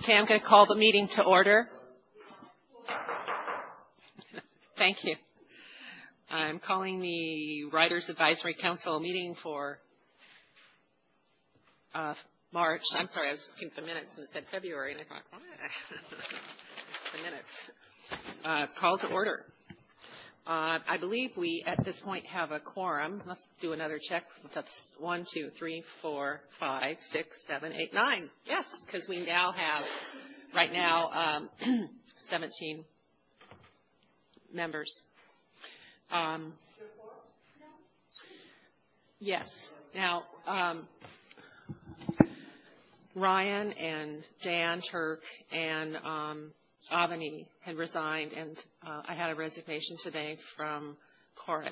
Okay, I'm going to call the meeting to order. Thank you. I'm calling the Riders Advisory Council meeting for March. I'm sorry, I was looking at the minutes and it said February, and I thought, it's the minutes. Called to order. I believe we, at this point, have a quorum. Let's do another check. That's 1, 2, 3, 4, 5, 6, 7, 8, 9. Yes, because we now have, right now, 17 members. Yes. Now, Ryan and Dan Turk and Avani had resigned, and I had a resignation today from Corin.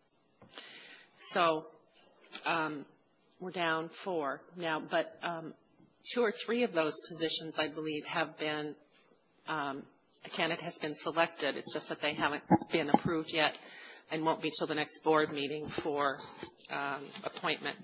So we're down 4 now, but 2 or 3 of those positions, I believe, have been, a candidate has been selected. It's just that they haven't been approved yet and won't be till the next board meeting for appointment.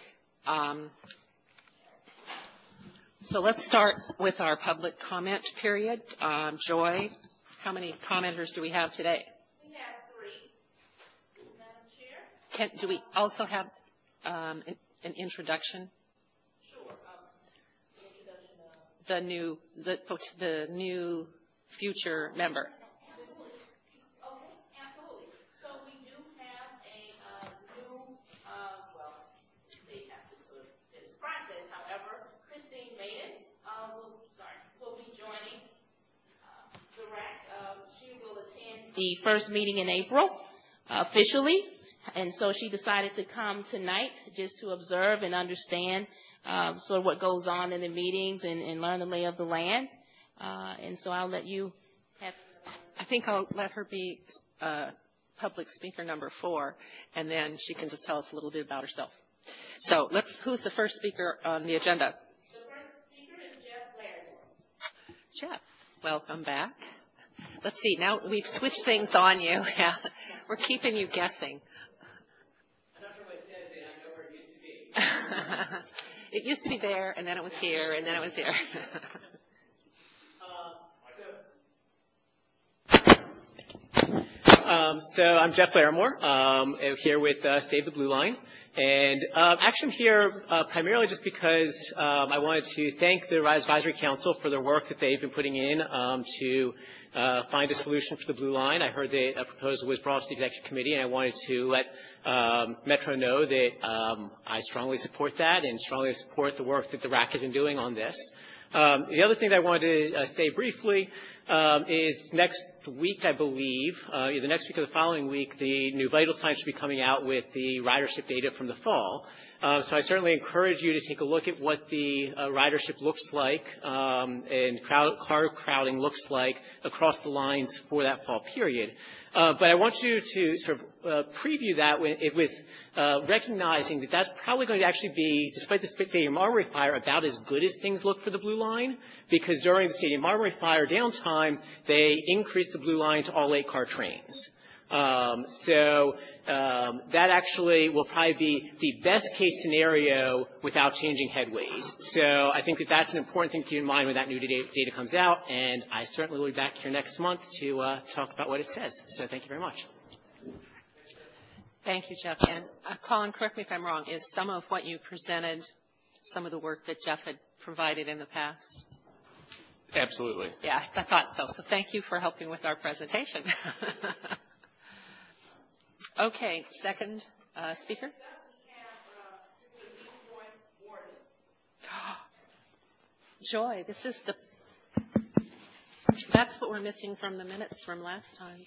So let's start with our public comment period. Joy, how many commenters do we have today? We have 3, Madam Chair. Do we also have an introduction? Sure. Introduction of the new future member. Absolutely. Okay, absolutely. So we do have a new, they have to sort of this process. However, Christine Maiden will be joining the RAC. She will attend the first meeting in April officially, and so she decided to come tonight just to observe and understand sort of what goes on in the meetings and learn the lay of the land. And so I'll let you have. I think I'll let her be public speaker number 4, and then she can just tell us a little bit about herself. So who's the first speaker on the agenda? The first speaker is Jeff Larimore. Jeff, welcome back. Let's see, now we've switched things on you. Yeah, we're keeping you guessing. I'm not sure what I said, and I know where it used to be. It used to be there, and then it was here, and then it was here. So I'm Jeff Larimore, here with Save the Blue Line. And actually I'm here primarily just because I wanted to thank the Riders Advisory Council for their work that they've been putting in to find a solution for the Blue Line. I heard that a proposal was brought to the Executive Committee, and I wanted to let Metro know that I strongly support that and strongly support the work that the RAC has been doing on this. The other thing that I wanted to say briefly is next week, I believe, either next week or the following week, the new Vital Signs should be coming out with the ridership data from the fall. So I certainly encourage you to take a look at what the ridership looks like and car crowding looks like across the lines for that fall period. But I want you to sort of preview that with recognizing that that's probably going to actually be, despite the Stadium Armory fire, about as good as things look for the Blue Line, because during the Stadium Armory fire downtime, they increased the Blue Line to all 8-car trains. So that actually will probably be the best case scenario without changing headways. So I think that that's an important thing to keep in mind when that new data comes out, and I certainly will be back here next month to talk about what it says. So thank you very much. Thank you, Jeff. And Colin, correct me if I'm wrong, is some of what you presented some of the work that Jeff had provided in the past? Absolutely. Yeah, I thought so. So thank you for helping with our presentation. Okay, second speaker. Joy, that's what we're missing from the minutes from last time.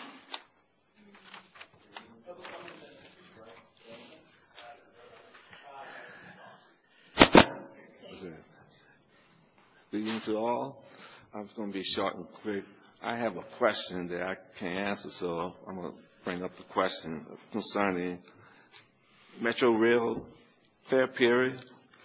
Good evening to all. I was going to be short and quick. I have a question that I can't answer, so I'm going to bring up the question concerning Metro Rail fare period,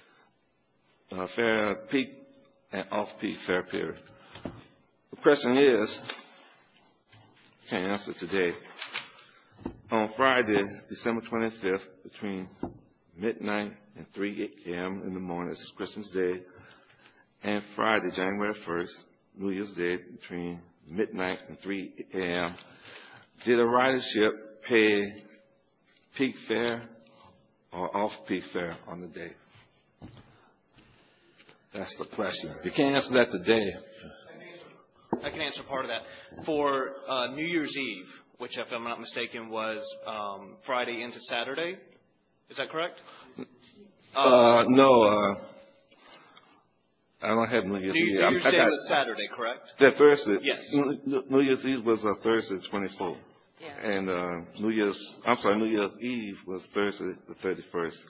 fare peak and off-peak fare period. The question is, can't answer today. On Friday, December 25th, between midnight and 3 a.m. in the morning, this is Christmas Day, and Friday, January 1st, New Year's Day, between midnight and 3 a.m., did a ridership pay peak fare or off-peak fare on the day? That's the question. You can't answer that today. I can answer part of that. For New Year's Eve, which, if I'm not mistaken, was Friday into Saturday. Is that correct? No, I don't have New Year's Eve. New Year's Day was Saturday, correct? That Thursday. Yes. New Year's Eve was Thursday, 24th. Yeah. And New Year's Eve was Thursday, the 31st.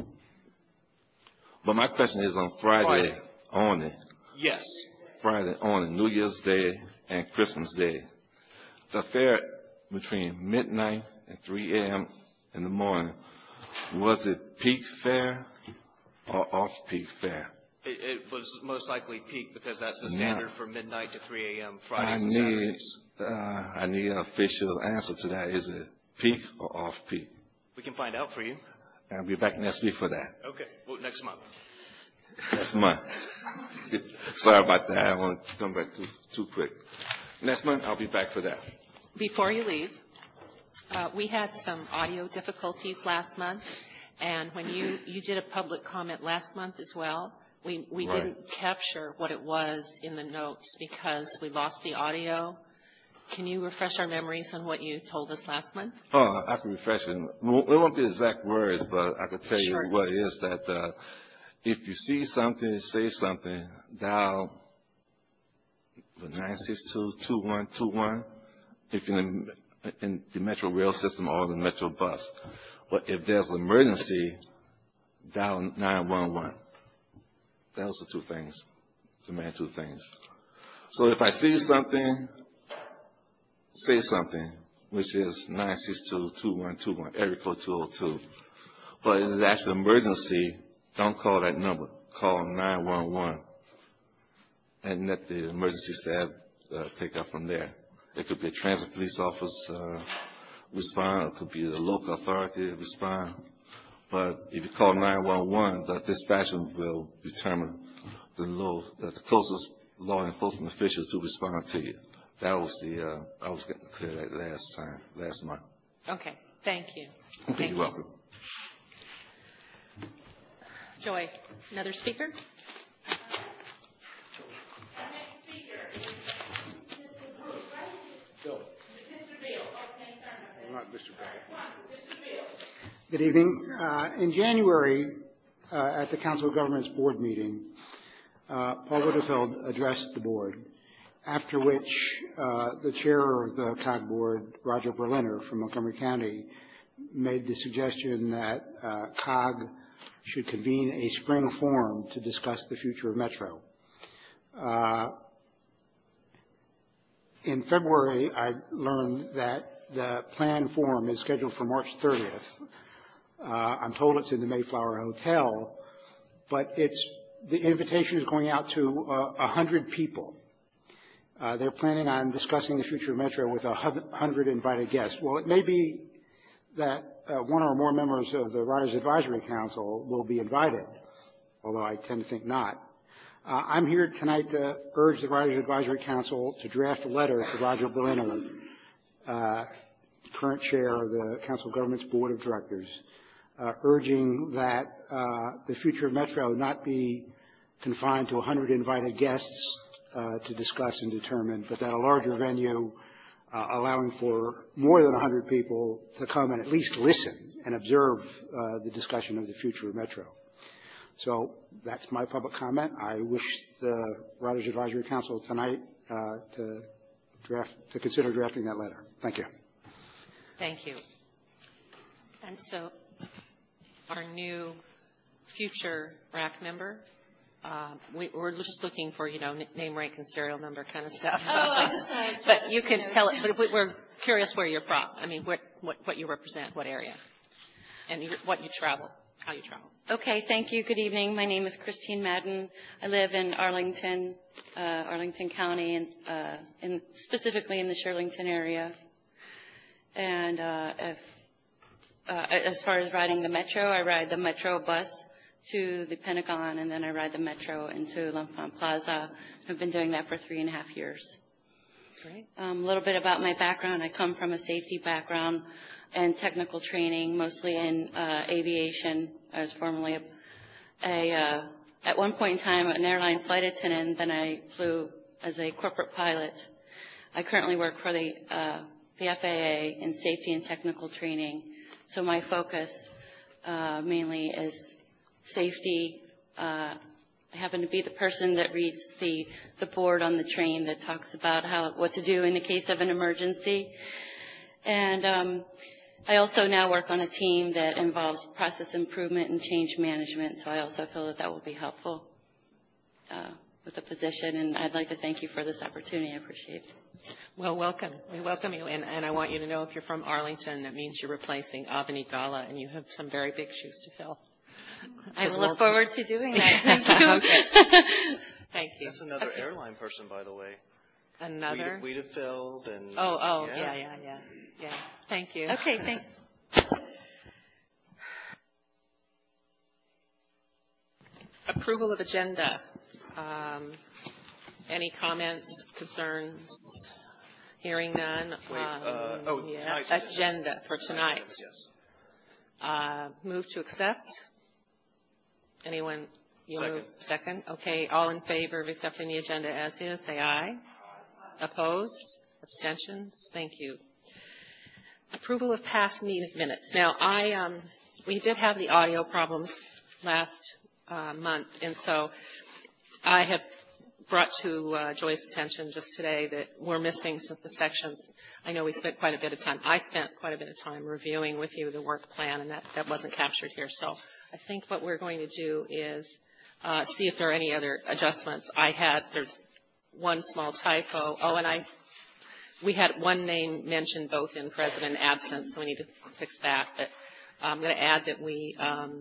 But my question is on Friday only. Yes. Friday only, New Year's Day and Christmas Day. The fare between midnight and 3 a.m. in the morning, was it peak fare or off-peak fare? It was most likely peak because that's the standard for midnight to 3 a.m. I Fridays and Saturdays. need an official answer to that. Is it peak or off-peak? We can find out for you. I'll be back next week for that. Okay. Well, next month. Next month. Sorry about that. I want to come back too quick. Next month, I'll be back for that. Before you leave, we had some audio difficulties last month, and when you did a public comment last month as well, we Right. didn't capture what it was in the notes because we lost the audio. Can you refresh our memories on what you told us last month? Oh, I can refresh it. It won't be exact words, but I can tell Sure. you what it is that if you see something, say something, dial the 962-2121 if you're in the Metro Rail system or the Metro Bus. But if there's an emergency, dial 911. Those are two things, the main two things. So if I see something, say something, which is 962-2121, area code 202. But if it's actually an emergency, don't call that number. Call 911 and let the emergency staff take up from there. It could be a transit police officer respond. It could be the local authority respond. But if you call 911, the dispatcher will determine the closest law enforcement official to respond to you. That was I was getting clear that last month. Okay. Thank you. Okay, Thank you're you. welcome. Joy, another speaker? Our next speaker is Mr. Bruce, right? Bill. Mr. Bill. Okay, sorry about that. Not Mr. Bell. Mr. Bill. Good evening. In January, at the Council of Governments Board meeting, Paul Wittefeld addressed the board, after which the chair of the COG board, Roger Berliner from Montgomery County, made the suggestion that COG should convene a spring forum to discuss the future of Metro. In February, I learned that the planned forum is scheduled for March 30th. I'm told it's in the Mayflower Hotel, but the invitation is going out to 100 people. They're planning on discussing the future of Metro with 100 invited guests. Well, it may be that one or more members of the Riders Advisory Council will be invited, although I tend to think not. I'm here tonight to urge the Riders Advisory Council to draft a letter to Roger Berliner, current chair of the Council of Governments Board of Directors, urging that the future of Metro not be confined to 100 invited guests to discuss and determine, but that a larger venue allowing for more than 100 people to come and at least listen and observe the discussion of the future of Metro. So that's my public comment. I wish the Riders Advisory Council tonight to consider drafting that letter. Thank you. Thank you. And so our new future RAC member, we're just looking for, name, rank, and serial number kind of stuff. But you can tell it, but we're curious where you're from. I mean, what you represent, what area, and what you travel, how you travel. Okay, thank you. Good evening. My name is Christine Madden. I live in Arlington, Arlington County, and specifically in the Shirlington area. And as far as riding the Metro, I ride the Metro bus to the Pentagon, and then I ride the metro into L'Enfant Plaza. I've been doing that for 3.5 years. Great. A little bit about my background. I come from a safety background and technical training, mostly in aviation. I was formerly at one point in time, an airline flight attendant, then I flew as a corporate pilot. I currently work for the FAA in safety and technical training. So my focus mainly is safety. I happen to be the person that reads the board on the train that talks about what to do in the case of an emergency. And I also now work on a team that involves process improvement and change management, so I also feel that will be helpful with the position, and I'd like to thank you for this opportunity. I appreciate it. Well, welcome. We welcome you, and I want you to know if you're from Arlington, that means you're replacing Avani Gala, and you have some very big shoes to fill. I look forward to doing that. Thank you. Okay. Thank you. That's another airline person, by the way. Another? Wiedefeld and... Yeah. Thank you. Okay, thanks. Approval of agenda. Any comments, concerns? Hearing none. Tonight's agenda for tonight. Yes. Move to accept. Anyone? Second. Move? Second. Okay. All in favor of accepting the agenda as is, say aye. Opposed? Abstentions? Thank you. Approval of past meeting minutes. Now, we did have the audio problems last month, and so I have brought to Joy's attention just today that we're missing some of the sections. I know we spent quite a bit of time. I spent quite a bit of time reviewing with you the work plan, and that wasn't captured here. So I think what we're going to do is see if there are any other adjustments. There's one small typo. We had one name mentioned both in present and absent, so we need to fix that. But I'm going to add that we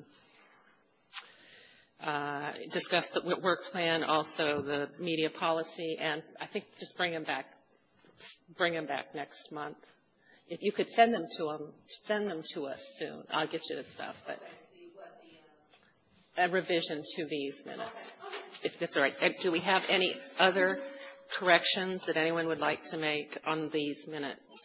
discussed the work plan, also the media policy, and I think just bring them back next month. If you could send them to us soon. I'll get you the stuff, but a revision to these minutes, if that's all right. Do we have any other corrections that anyone would like to make on these minutes?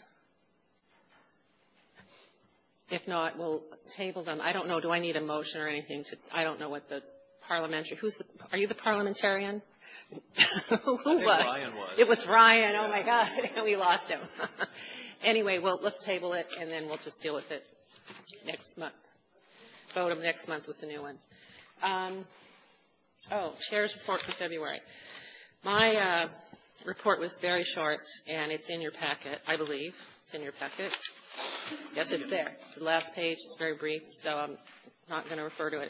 If not, we'll table them. I don't know. Do I need a motion or anything? I don't know what the parliamentary. Are you the parliamentarian? Who was? Ryan was. It was Ryan. Oh my God, we lost him. Anyway, well, let's table it and then we'll just deal with it next month. Vote them next month with the new ones. Chair's report for February. My report was very short, and it's in your packet, I believe. It's in your packet. Yes, it's there. It's the last page. It's very brief, so I'm not going to refer to it.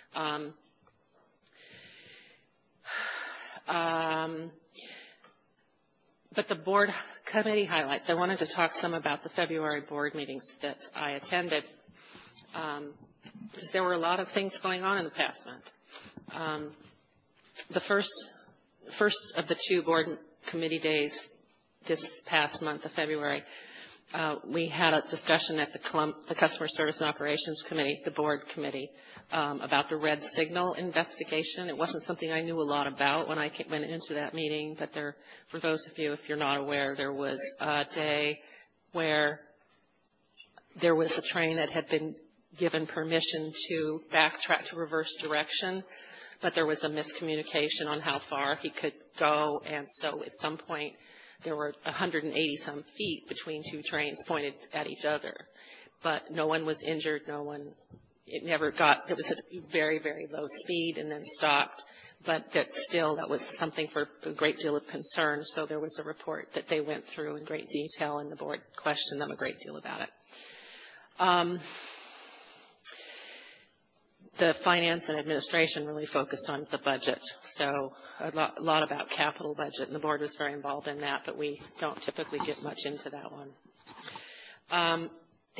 But the board committee highlights, I wanted to talk some about the February board meetings that I attended, because there were a lot of things going on in the past month. The first of the two board committee days this past month of February, we had a discussion at the Customer Service and Operations Committee, the board committee, about the red signal investigation. It wasn't something I knew a lot about when I went into that meeting, but for those of you, if you're not aware, there was a day where there was a train that had been given permission to backtrack to reverse direction, but there was a miscommunication on how far he could go, and so at some point there were 180-some feet between two trains pointed at each other. But no one was injured, it was at a very, very low speed and then stopped, but that was something for a great deal of concern, so there was a report that they went through in great detail, and the board questioned them a great deal about it. The finance and administration really focused on the budget, so a lot about capital budget, and the board was very involved in that, but we don't typically get much into that one.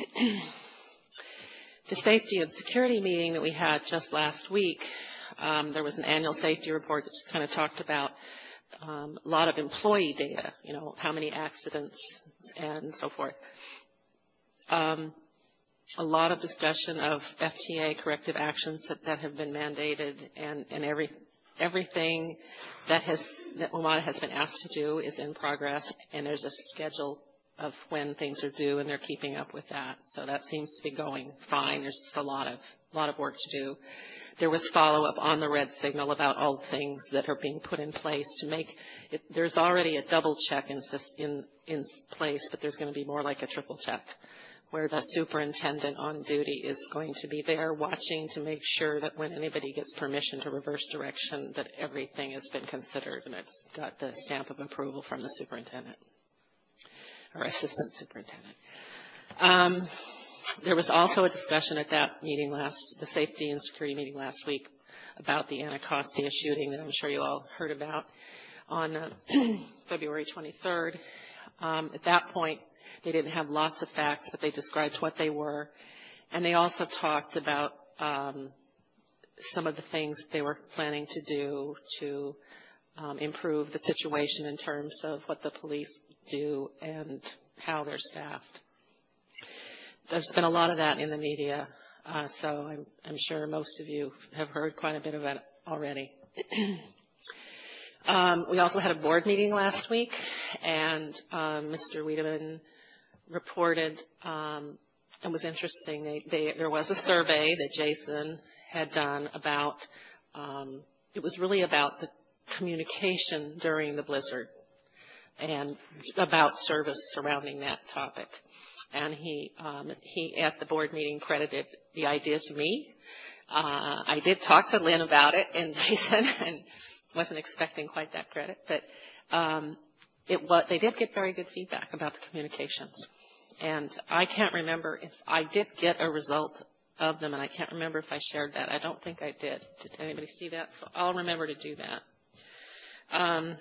The safety and security meeting that we had just last week, there was an annual safety report that just kind of talked about a lot of employee data, how many accidents and so forth. a lot of discussion of FTA corrective actions that have been mandated, and everything that WMATA has been asked to do is in progress, and there's a schedule of when things are due, and they're keeping up with that. So that seems to be going fine. There's just a lot of work to do. There was follow-up on the red signal about all the things that are being put in place to make it. There's already a double check in place, but there's going to be more like a triple check, where the superintendent on duty is going to be there watching to make sure that when anybody gets permission to reverse direction, that everything has been considered and it's got the stamp of approval from the superintendent or assistant superintendent. There was also a discussion at that meeting the safety and security meeting last week about the Anacostia shooting that I'm sure you all heard about on February 23rd. At that point, they didn't have lots of facts, but they described what they were. And they also talked about some of the things they were planning to do to improve the situation in terms of what the police do and how they're staffed. There's been a lot of that in the media, so I'm sure most of you have heard quite a bit of it already. We also had a board meeting last week, and Mr. Wiedemann reported, it was interesting, there was a survey that Jason had done about, it was really about the communication during the blizzard and about service surrounding that topic. And he at the board meeting credited the idea to me. I did talk to Lynn about it and Jason, and wasn't expecting quite that credit, but they did get very good feedback about the communications. And I can't remember if I did get a result of them, and I can't remember if I shared that. I don't think I did. Did anybody see that? So I'll remember to do that.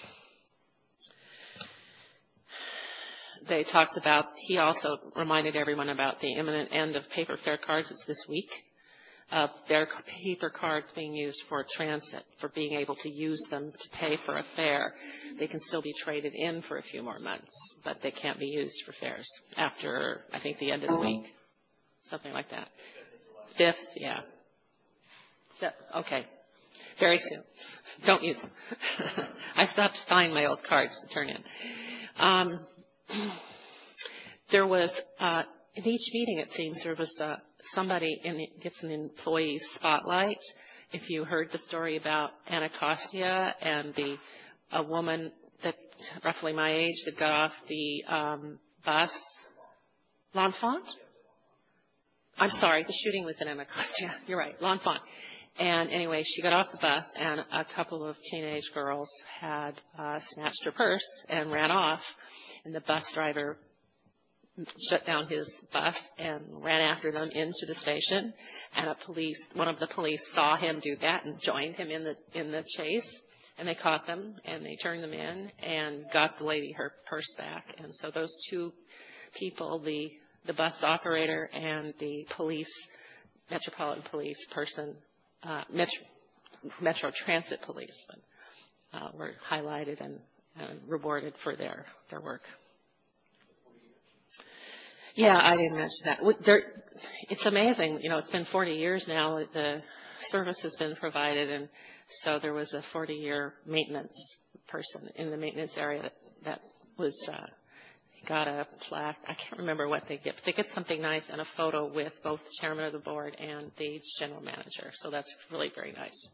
They talked about, he also reminded everyone about the imminent end of paper fare cards. It's this week. Their paper cards being used for transit, for being able to use them to pay for a fare. They can still be traded in for a few more months, but they can't be used for fares after, I think, the end of the week. Something like that. 5th, yeah. So, okay. Very soon. Don't use them. I still have to find my old cards to turn in. There was, in each meeting, it seems, there was somebody gets an employee spotlight. If you heard the story about Anacostia and a woman that roughly my age that got off the bus, L'Enfant? I'm sorry, the shooting was in Anacostia. You're right, L'Enfant. And anyway, she got off the bus, and a couple of teenage girls had snatched her purse and ran off. And the bus driver shut down his bus and ran after them into the station. And one of the police saw him do that and joined him in the chase. And they caught them and they turned them in and got the lady her purse back. And so those two people, the bus operator and the Metropolitan Police person, Metro Transit policeman, were highlighted and rewarded for their work. Yeah, I didn't mention that. It's amazing. It's been 40 years now that the service has been provided, and so there was a 40-year maintenance person in the maintenance area that was got a plaque. I can't remember what they get. They get something nice and a photo with both the chairman of the board and the general manager. So that's really very nice.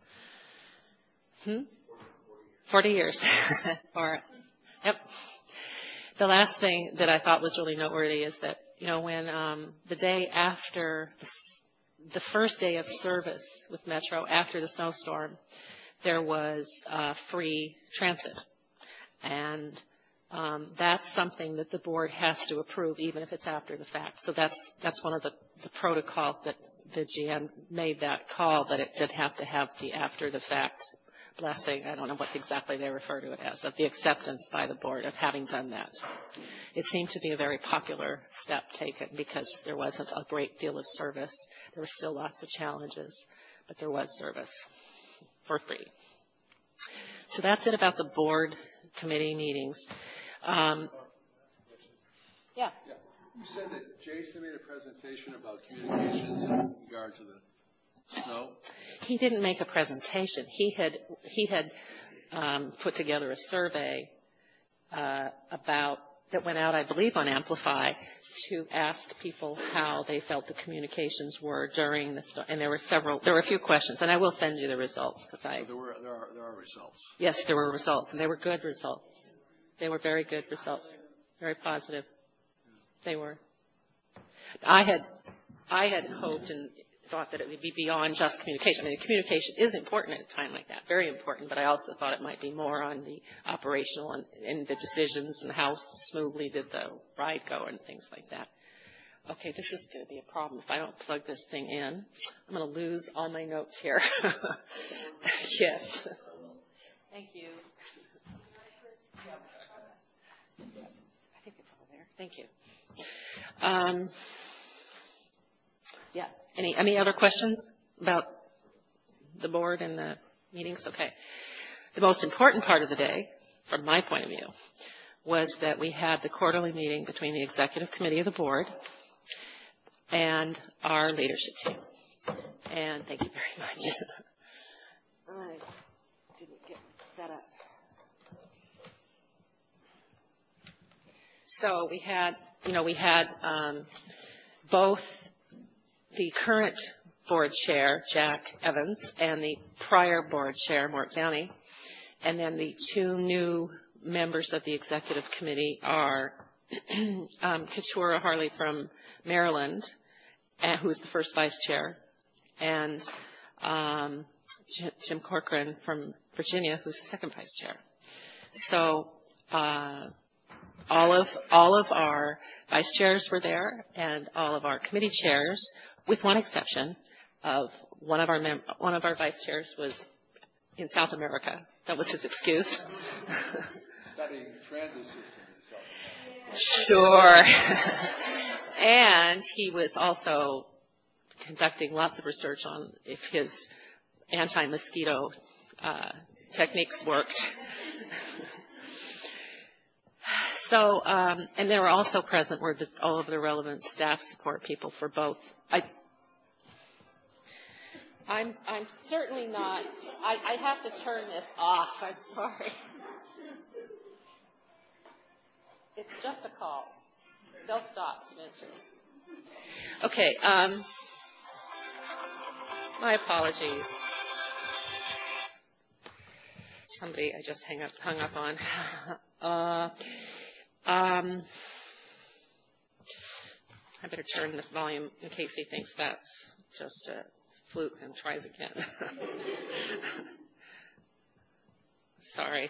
40 years. Yep. The last thing that I thought was really noteworthy is that, when the day after the first day of service with Metro after the snowstorm, there was free transit. And that's something that the board has to approve, even if it's after the fact. So that's one of the protocols that the GM made that call, that it did have to have the after the fact blessing. I don't know what exactly they refer to it as, of the acceptance by the board of having done that. It seemed to be a very popular step taken because there wasn't a great deal of service. There were still lots of challenges, but there was service for free. So that's it about the board committee meetings. Yeah. You said that Jason made a presentation about communications in regard to the snow. He didn't make a presentation. He had put together a survey that went out, I believe, on Amplify to ask people how they felt the communications were during the snow. And there were a few questions, and I will send you the results because So there are results. Yes, there were results, and they were good results. They were very good results, very positive. They were. I had hoped and thought that it would be beyond just communication. I mean, communication is important at a time like that, very important, but I also thought it might be more on the operational and the decisions and how smoothly did the ride go and things like that. Okay, this is going to be a problem if I don't plug this thing in. I'm going to lose all my notes here. Yes. Thank you. I think it's over there. Thank you. Yeah. Any other questions about the board and the meetings? Okay. The most important part of the day, from my point of view, was that we had the quarterly meeting between the executive committee of the board and our leadership team. And thank you very much. I didn't get set up. So we had both the current board chair, Jack Evans, and the prior board chair, Mort Downey, and then the two new members of the executive committee are Keturah Harley from Maryland, who's the first vice chair, and Jim Corcoran from Virginia, who's the second vice chair. So all of our vice chairs were there, and all of our committee chairs, with one exception of one of our vice chairs was in South America. That was his excuse. Studying transit systems in South America. Sure. And he was also conducting lots of research on if his anti-mosquito techniques worked. So, and they were also present were all of the relevant staff support people for both. I'm certainly not. I have to turn this off. I'm sorry. It's just a call. They'll stop eventually. Okay. My apologies. Somebody I just hung up on. I better turn this volume in case he thinks that's just a fluke and tries again. Sorry.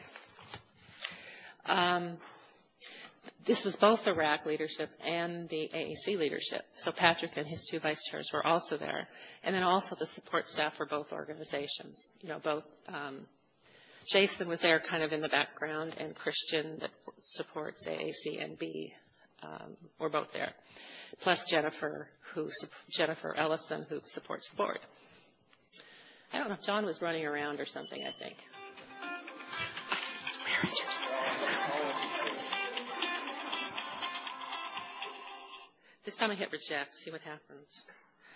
This was both the RAC leadership and the AAC leadership. So Patrick and his two vice chairs were also there. And then also the support staff for both organizations. Both Jason was there kind of in the background, and Christian that supports AAC and B were both there. Plus Jennifer Ellison, who supports the board. I don't know if John was running around or something, I think. I swear at you. This time I hit reject, see what happens.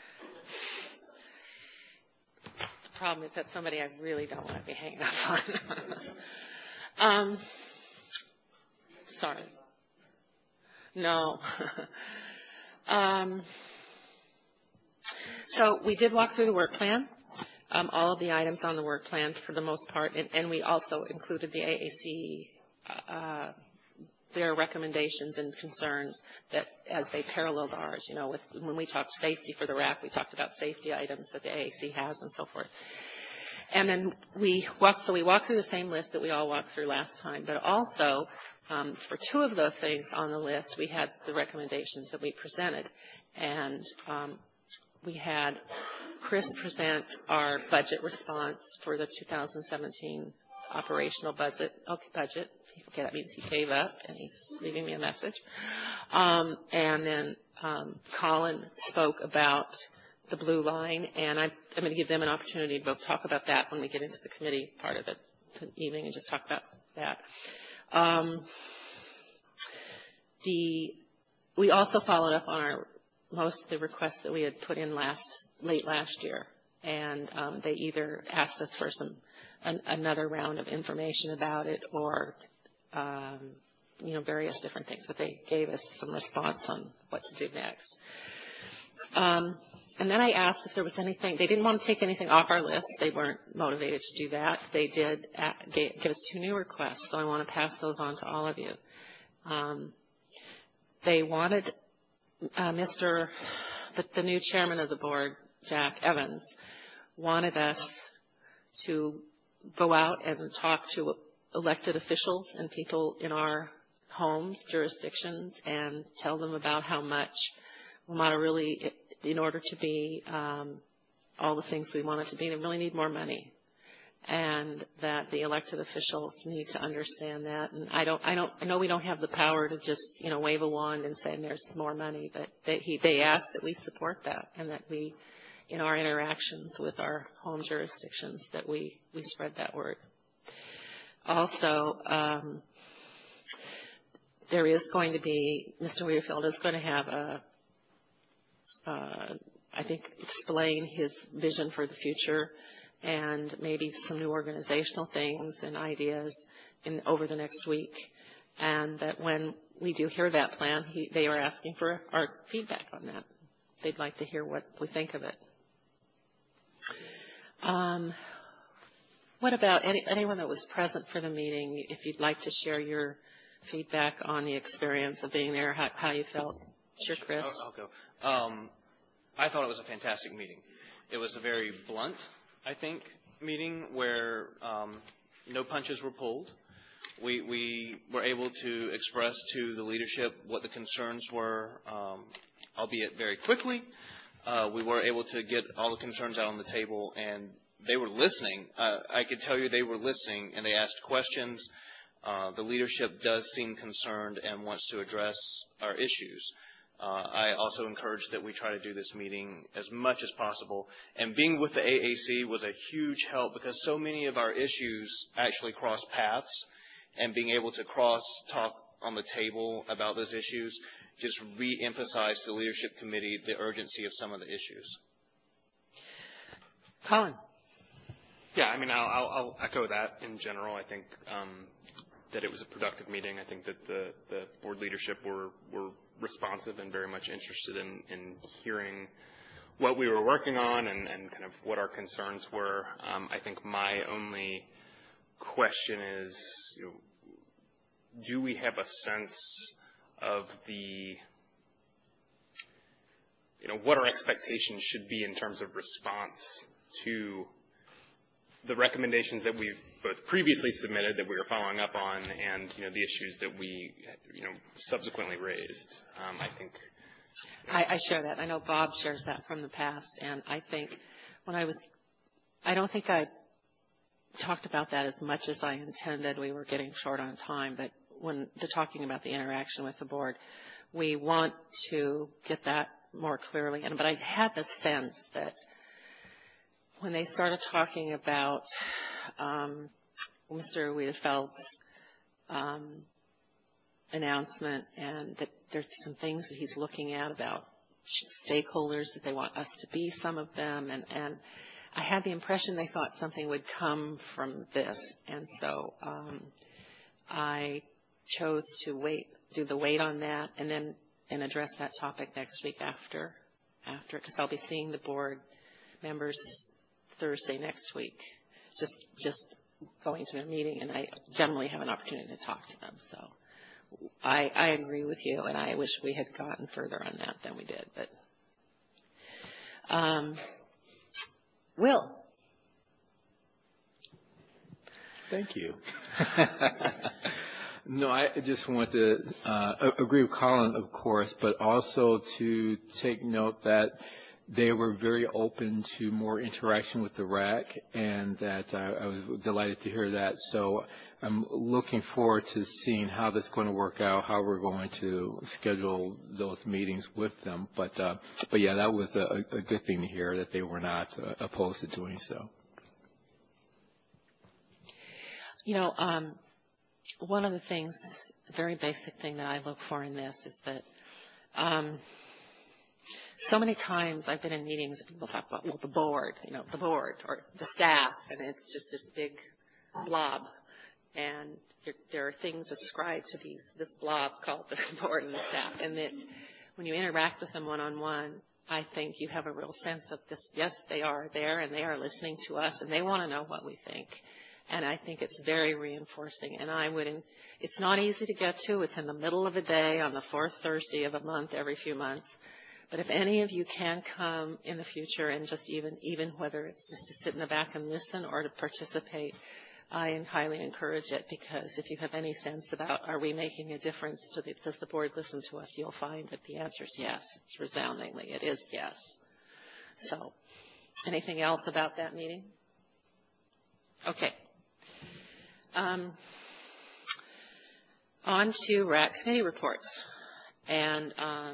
The problem is that's somebody I really don't want to be hanging up on. Sorry. No. So we did walk through the work plan, all of the items on the work plan for the most part, and we also included the AAC, their recommendations and concerns that as they paralleled ours, when we talked safety for the RAC, we talked about safety items that the AAC has and so forth. And then we walked through the same list that we all walked through last time, but also for two of the things on the list, we had the recommendations that we presented. And we had Chris present our budget response for the 2017 operational budget. Okay, that means he gave up and he's leaving me a message. And then Colin spoke about the blue line, and I'm going to give them an opportunity to both talk about that when we get into the committee part of it the evening and just talk about that. The we also followed up on most of the requests that we had put in late last year, and they either asked us for another round of information about it or various different things, but they gave us some response on what to do next. And then I asked if there was anything. They didn't want to take anything off our list. They weren't motivated to do that. They did give us 2 new requests, so I want to pass those on to all of you. They wanted the new chairman of the board, Jack Evans, wanted us to go out and talk to elected officials and people in our homes, jurisdictions, and tell them about how much WMATA really, in order to be all the things we want it to be, they really need more money, and that the elected officials need to understand that. And I know we don't have the power to just wave a wand and say there's more money, but they asked that we support that, and that we, in our interactions with our home jurisdictions, that we spread that word. Also, there is going to be, Mr. Weirfield is going to have I think, explain his vision for the future and maybe some new organizational things and ideas over the next week. And that when we do hear that plan, they are asking for our feedback on that. They'd like to hear what we think of it. What about anyone that was present for the meeting, if you'd like to share your feedback on the experience of being there, how you felt? Sure, Chris. I'll go. I thought it was a fantastic meeting. It was a very blunt, I think, meeting where no punches were pulled. We were able to express to the leadership what the concerns were, albeit very quickly. We were able to get all the concerns out on the table, and they were listening. I could tell you they were listening, and they asked questions. The leadership does seem concerned and wants to address our issues. I also encourage that we try to do this meeting as much as possible. And being with the AAC was a huge help because so many of our issues actually cross paths, and being able to talk on the table about those issues just re-emphasized to the leadership committee the urgency of some of the issues. Colin. Yeah, I mean, I'll echo that in general. I think that it was a productive meeting. I think that the board leadership were responsive and very much interested in hearing what we were working on and kind of what our concerns were. I think my only question is, do we have a sense of what our expectations should be in terms of response to the recommendations that we've both previously submitted that we were following up on, and the issues that we subsequently raised. I think I share that. I know Bob shares that from the past, and I think I don't think I talked about that as much as I intended. We were getting short on time, but when they're talking about the interaction with the board, we want to get that more clearly. But I had the sense that when they started talking about Mr. Wiedefeld's announcement, and that there's some things that he's looking at about stakeholders, that they want us to be some of them, and I had the impression they thought something would come from this, and so I chose to do the wait on that, and address that topic next week after, because I'll be seeing the board members Thursday next week, just going to a meeting, and I generally have an opportunity to talk to them. So I agree with you, and I wish we had gotten further on that than we did. But Will. Thank you. No, I just want to agree with Colin, of course, but also to take note that they were very open to more interaction with the RAC, and that I was delighted to hear that. So I'm looking forward to seeing how this is going to work out, how we're going to schedule those meetings with them. But yeah, that was a good thing to hear, that they were not opposed to doing so. One of the things, a very basic thing that I look for in this is that So many times I've been in meetings, people talk about, well, the board or the staff, and it's just this big blob. And there are things ascribed to this blob called the board and the staff. And that when you interact with them one-on-one, I think you have a real sense of this. Yes, they are there, and they are listening to us, and they want to know what we think. And I think it's very reinforcing. And it's not easy to get to. It's in the middle of a day on the fourth Thursday of a month every few months. But if any of you can come in the future and just even whether it's just to sit in the back and listen or to participate, I highly encourage it, because if you have any sense about are we making a difference, does the board listen to us, you'll find that the answer is yes. It's resoundingly, it is yes. So anything else about that meeting? Okay. On to RAC committee reports. And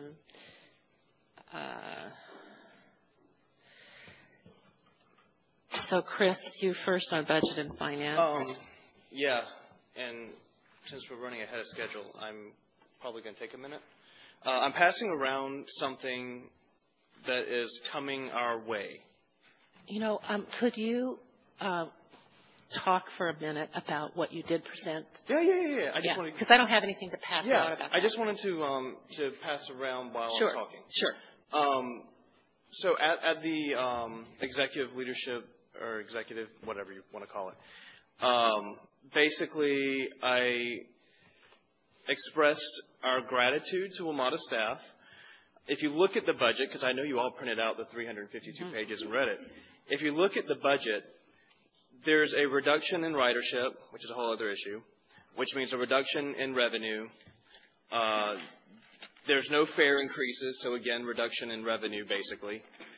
so, Chris, you first on budget and finance. Yeah, and since we're running ahead of schedule, I'm probably going to take a minute. I'm passing around something that is coming our way. Could you talk for a minute about what you did present? Yeah. I just wanted because I don't have anything to pass out about that. I just wanted to pass around while I'm talking. Sure. So at the executive leadership, or executive, whatever you want to call it, basically I expressed our gratitude to WMATA staff. If you look at the budget, because I know you all printed out the 352 pages and read it, if you look at the budget, there's a reduction in ridership, which is a whole other issue, which means a reduction in revenue. There's no fare increases, so again, reduction in revenue, basically.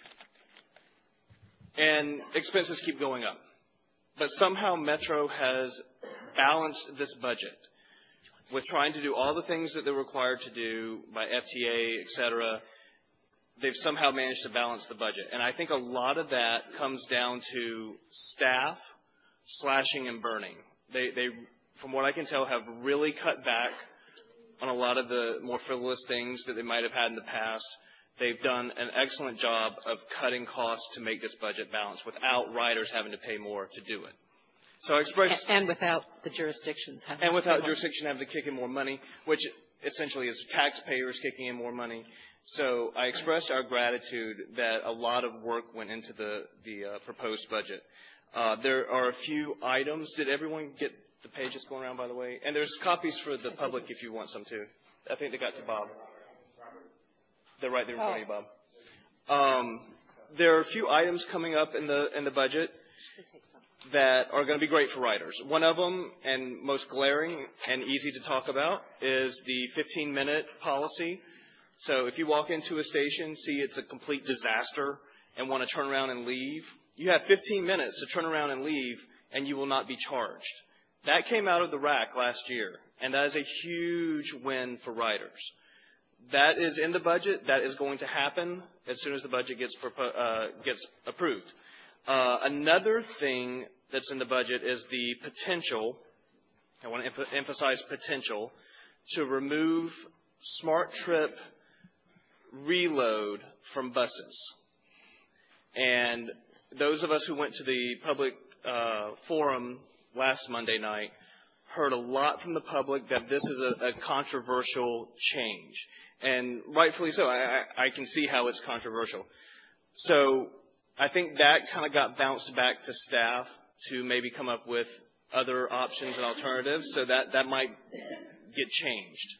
And expenses keep going up. But somehow Metro has balanced this budget with trying to do all the things that they're required to do by FTA, et cetera. They've somehow managed to balance the budget. And I think a lot of that comes down to staff slashing and burning. They, from what I can tell, have really cut back on a lot of the more frivolous things that they might have had in the past. They've done an excellent job of cutting costs to make this budget balanced without riders having to pay more to do it. So I express... And without the jurisdictions having to And without jurisdiction having to kick in more money, which essentially is taxpayers kicking in more money. So I expressed our gratitude that a lot of work went into the proposed budget. There are a few items. Did everyone get the pages going around, by the way? And there's copies for the public if you want some, too. I think they got to Bob. They're right there in front of you, Bob. There are a few items coming up in the budget that are going to be great for riders. One of them, and most glaring and easy to talk about, is the 15-minute policy. So if you walk into a station, see it's a complete disaster, and want to turn around and leave, you have 15 minutes to turn around and leave, and you will not be charged. That came out of the RAC last year, and that is a huge win for riders. That is in the budget. That is going to happen as soon as the budget gets approved. Another thing that's in the budget is the potential, I want to emphasize potential, to remove Smart Trip reload from buses. And those of us who went to the public forum last Monday night heard a lot from the public that this is a controversial change. And rightfully so. I can see how it's controversial. So I think that kind of got bounced back to staff to maybe come up with other options and alternatives. So that might get changed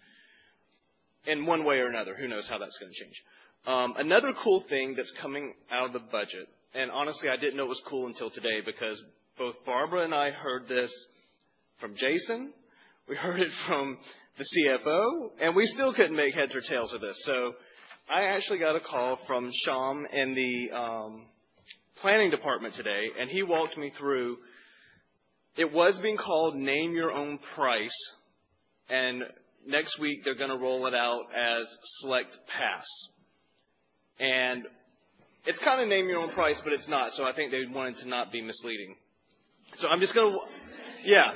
in one way or another. Who knows how that's going to change. Another cool thing that's coming out of the budget, and honestly I didn't know it was cool until today because both Barbara and I heard this from Jason, we heard it from the CFO, and we still couldn't make heads or tails of this. So I actually got a call from Sham in the planning department today, and he walked me through. It was being called Name Your Own Price, and next week they're going to roll it out as Select Pass. And it's kind of Name Your Own Price, but it's not, so I think they wanted to not be misleading. So I'm just going to, yeah.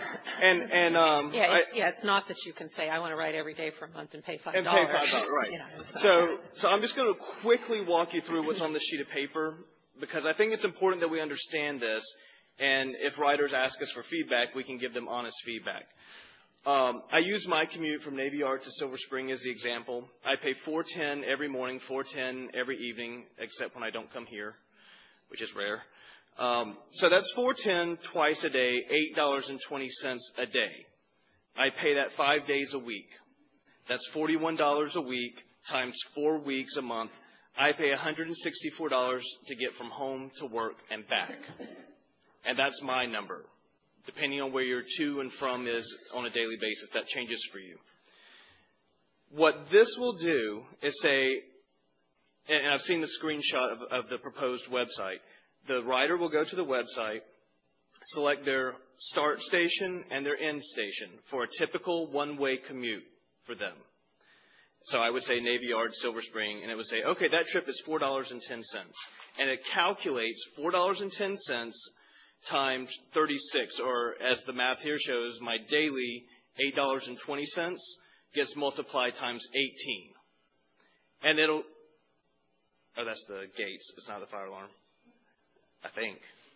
It's not that you can say, I want to ride every day for a month and pay $5. And pay $5, right. You know, so I'm just going to quickly walk you through what's on this sheet of paper, because I think it's important that we understand this, and if riders ask us for feedback, we can give them honest feedback. I use my commute from Navy Yard to Silver Spring as the example. I pay $4.10 every morning, $4.10 every evening, except when I don't come here, which is rare. So that's $4.10 twice a day, $8.20 a day. I pay that 5 days a week. That's $41 a week times 4 weeks a month. I pay $164 to get from home to work and back. And that's my number. Depending on where your to and from is on a daily basis, that changes for you. What this will do is say, and I've seen the screenshot of the proposed website, the rider will go to the website, select their start station and their end station for a typical one-way commute for them. So I would say Navy Yard, Silver Spring, and it would say, okay, that trip is $4.10. And it calculates $4.10 times 36, or as the math here shows, my daily $8.20 gets multiplied times 18. And it'll, oh, that's the gates. It's not the fire alarm, I think.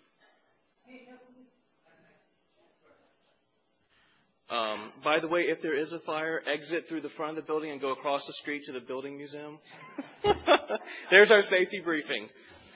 By the way, if there is a fire, exit through the front of the building and go across the street to the building museum. There's our safety briefing.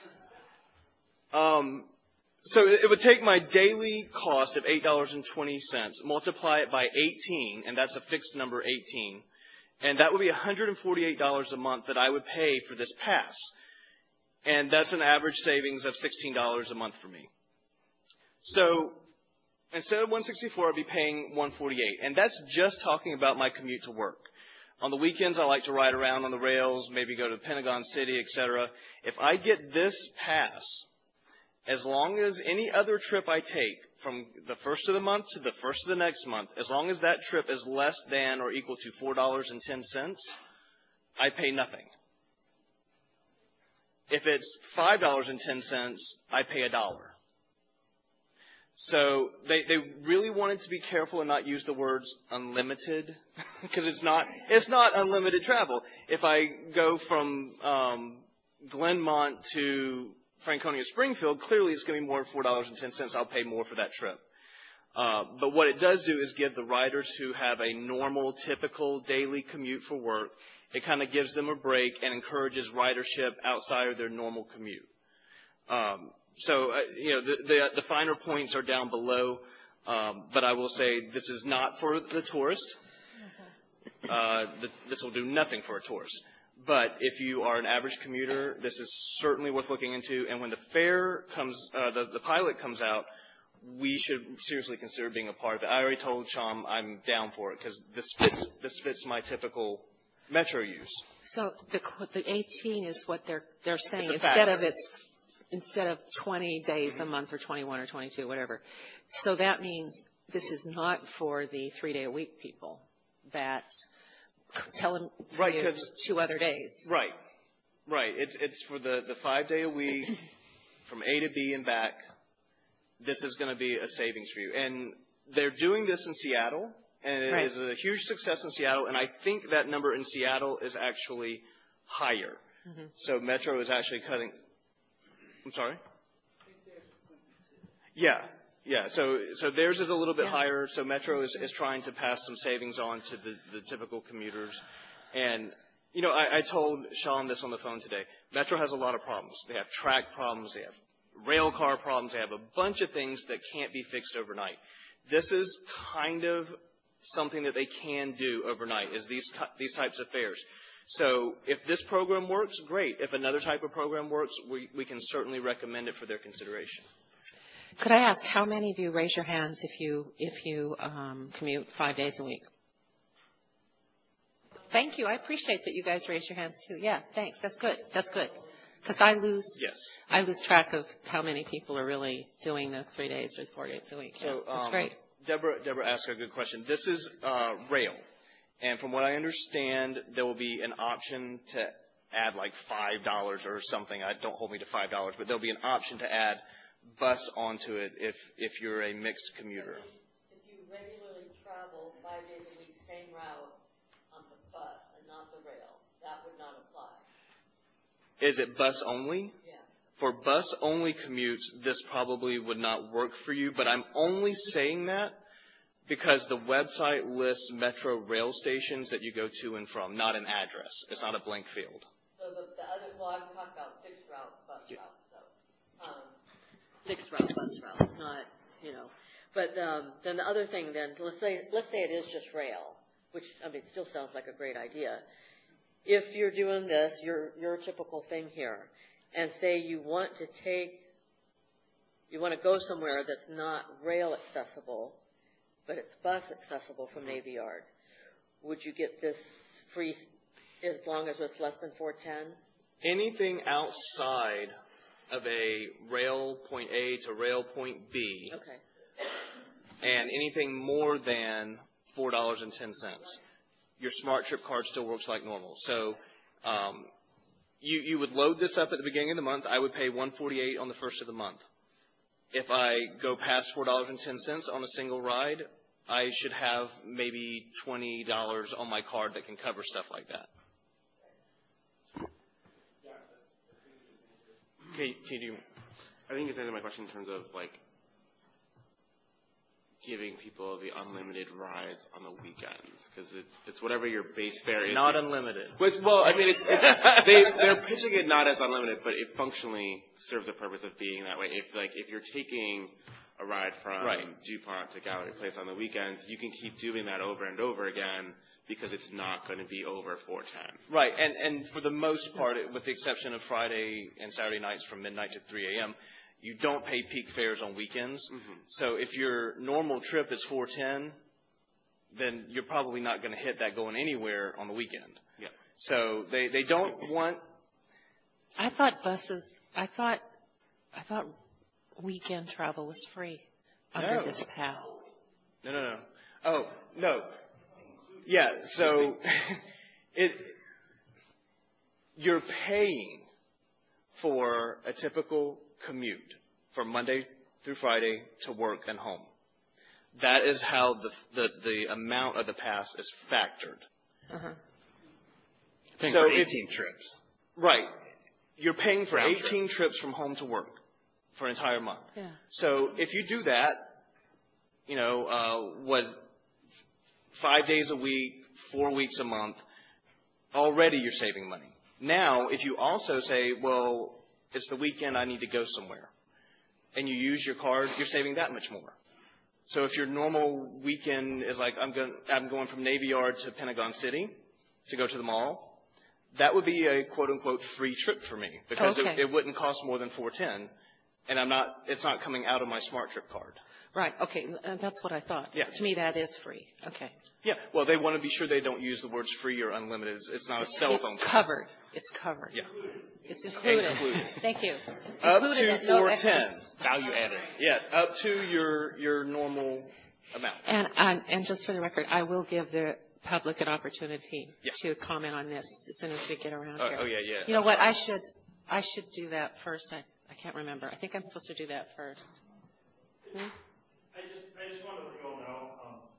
So it would take my daily cost of $8.20, multiply it by 18, and that's a fixed number, 18, and that would be $148 a month that I would pay for this pass. And that's an average savings of $16 a month for me. So instead of $164, I'd be paying $148, and that's just talking about my commute to work. On the weekends, I like to ride around on the rails, maybe go to Pentagon City, etc. If I get this pass, as long as any other trip I take from the first of the month to the first of the next month, as long as that trip is less than or equal to $4.10, I pay nothing. If it's $5.10, I pay $1. So they really wanted to be careful and not use the words unlimited, because it's not unlimited travel. If I go from Glenmont to Franconia Springfield, clearly it's going to be more than $4.10. I'll pay more for that trip. But what it does do is give the riders who have a normal, typical daily commute for work, it kind of gives them a break and encourages ridership outside of their normal commute. The finer points are down below, but I will say this is not for the tourist. This will do nothing for a tourist. But if you are an average commuter, this is certainly worth looking into. And when the fare comes, the pilot comes out, we should seriously consider being a part of it. I already told Sham I'm down for it because this fits my typical metro use. So the 18 is what they're saying instead of 20 days a month or 21 or 22, whatever. So that means this is not for the 3-day-a-week people that tell them to 2 other days. Right. It's for the 5-day-a-week from A to B and back. This is going to be a savings for you. And they're doing this in Seattle, and it is a huge success in Seattle. And I think that number in Seattle is actually higher. Mm-hmm. So Metro is actually cutting. I'm sorry? Yeah. So theirs is a little bit higher. So Metro is trying to pass some savings on to the typical commuters. And, I told Sean this on the phone today. Metro has a lot of problems. They have track problems. They have rail car problems. They have a bunch of things that can't be fixed overnight. This is kind of something that they can do overnight, is these types of fares. So if this program works, great. If another type of program works, we can certainly recommend it for their consideration. Could I ask how many of you raise your hands if you commute 5 days a week? Thank you. I appreciate that you guys raise your hands too. Yeah, thanks. That's good. Because I lose track of how many people are really doing the 3 days or 4 days a week. So that's great. Deborah asked a good question. This is rail. And from what I understand, there will be an option to add like $5 or something. Don't hold me to $5, but there'll be an option to add bus onto it if you're a mixed commuter. If you regularly travel 5 days a week, same route on the bus and not the rail, that would not apply. Is it bus only? Yeah. For bus only commutes, this probably would not work for you, but I'm only saying that because the website lists metro rail stations that you go to and from, not an address. It's not a blank field. So the other, well, I'm talking about fixed route bus routes, so. Fixed route bus routes, not, But then the other thing then, let's say it is just rail, which, it still sounds like a great idea. If you're doing this, your typical thing here, and say you want to go somewhere that's not rail accessible, but it's bus accessible from Navy Yard, would you get this free as long as it's less than 410? Anything outside of a rail point A to rail point B, Okay. and anything more than $4.10, your Smart Trip card still works like normal. So you would load this up at the beginning of the month. I would pay $148 on the first of the month. If I go past $4.10 on a single ride, I should have maybe $20 on my card that can cover stuff like that. Okay, I think it's answered my question in terms of giving people the unlimited rides on the weekends, because it's whatever your base fare is. It's not unlimited. Well, they're pitching it not as unlimited, but it functionally serves the purpose of being that way. If you're taking a ride from DuPont to Gallery Place on the weekends, you can keep doing that over and over again because it's not going to be over 410. Right, and for the most part, with the exception of Friday and Saturday nights from midnight to 3 a.m., you don't pay peak fares on weekends. Mm-hmm. So if your normal trip is 410, then you're probably not going to hit that going anywhere on the weekend. Yeah. So they don't want. I thought weekend travel was free under this PAL. No. Oh, no. Yeah, so you're paying for a typical commute from Monday through Friday to work and home. That is how the amount of the pass is factored. Uh-huh. Paying for 18 trips. Right. You're paying for 18 trips from home to work for an entire month. Yeah. So if you do that, 5 days a week, 4 weeks a month, already you're saving money. Now, if you also say, well, it's the weekend, I need to go somewhere, and you use your card, you're saving that much more. So if your normal weekend is I'm going from Navy Yard to Pentagon City to go to the mall, that would be a quote-unquote free trip for me because it wouldn't cost more than $4.10, and it's not coming out of my Smart Trip card. Right. Okay. That's what I thought. Yeah. To me, that is free. Okay. Yeah. Well, they want to be sure they don't use the words free or unlimited. It's not a cell phone. It's covered. It's covered. Yeah. It's included. Thank you. Up Included to at no $4.10. Value added. Yes. Up to your normal amount. And just for the record, I will give the public an opportunity to comment on this as soon as we get around here. Oh yeah. You know what? I should do that first. I can't remember. I think I'm supposed to do that first. I just wanted to let you all know,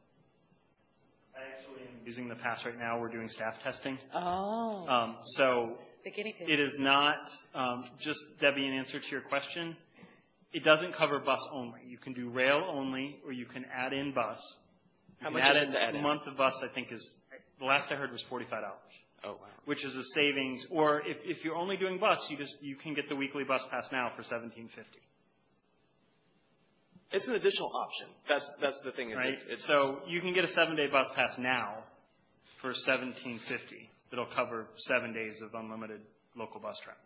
I actually am using the pass right now. We're doing staff testing. Oh. So the guinea pig. it is not just, Debbie, in answer to your question, it doesn't cover bus only. You can do rail only, or you can add in bus. How much is it to add in? A month of bus, I think, the last I heard was $45. Oh, wow. Which is a savings. Or if you're only doing bus, you can get the weekly bus pass now for $17.50. It's an additional option. That's the thing. Right. So you can get a 7-day bus pass now for $17.50. That'll cover 7 days of unlimited local bus travel.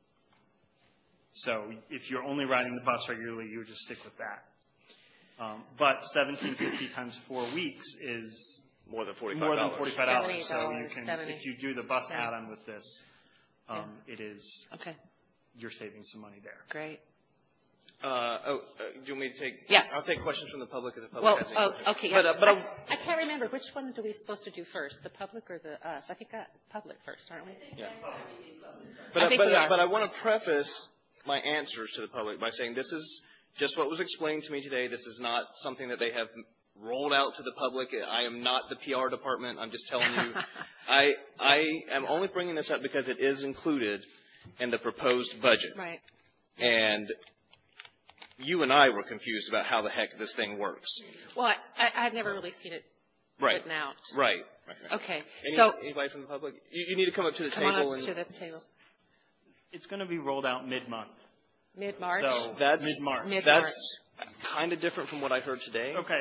So if you're only riding the bus regularly, you would just stick with that. But $17.50 times 4 weeks is more than $45. $45. So you can, if you do the bus add-on with this, it is. Okay. You're saving some money there. Great. Do you want me to take? Yeah. I'll take questions from the public if the public has any questions. Okay. Yeah. But I can't remember which one are we supposed to do first, the public or the us? I think public first, aren't we? Yeah. I think we are. But I want to preface my answers to the public by saying this is just what was explained to me today. This is not something that they have rolled out to the public. I am not the PR department. I'm just telling you. I am only bringing this up because it is included in the proposed budget. Right. And you and I were confused about how the heck this thing works. Well, I've never really seen it written out. Right. Okay. So anybody from the public? You need to come up to the come table. on up to the table. It's going to be rolled out mid-month. Mid-March? So That's mid-March. That's kind of different from what I heard today. Okay,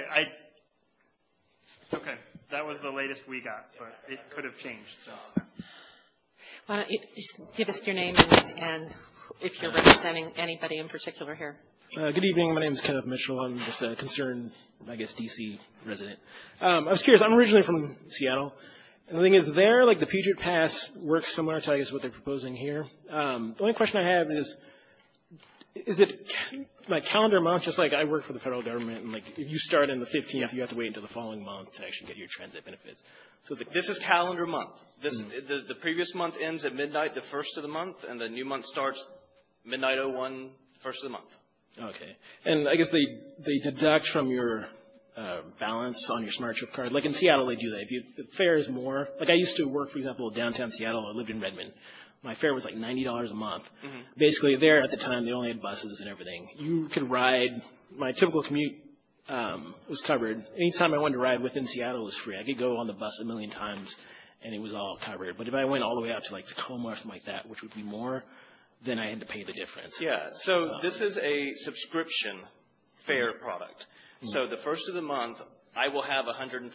that was the latest we got, but it could have changed since then. Why don't you just give us your name and if you're representing anybody in particular here. Good evening. My name is Kenneth Mitchell. I'm just a concerned, I guess, D.C. resident. I was curious. I'm originally from Seattle. And the thing is, there, like the Puget Pass works similar to, I guess, what they're proposing here. The only question I have is it like calendar month, just like I work for the federal government, and like if you start on the 15th, you have to wait until the following month to actually get your transit benefits. So it's like, this is calendar month. The previous month ends at midnight, the first of the month, and the new month starts midnight 01, first of the month. Okay. And I guess they deduct from your balance on your smart trip card. Like in Seattle, they do that. If the fare is more, like I used to work, for example, downtown Seattle. I lived in Redmond. My fare was like $90 a month. Mm-hmm. Basically, there at the time, they only had buses and everything. You could ride, my typical commute was covered. Anytime I wanted to ride within Seattle, it was free. I could go on the bus a million times, and it was all covered. But if I went all the way out to like Tacoma or something like that, which would be more, then I had to pay the difference. Yeah, so this is a subscription fare product. Mm-hmm. So the first of the month, I will have $148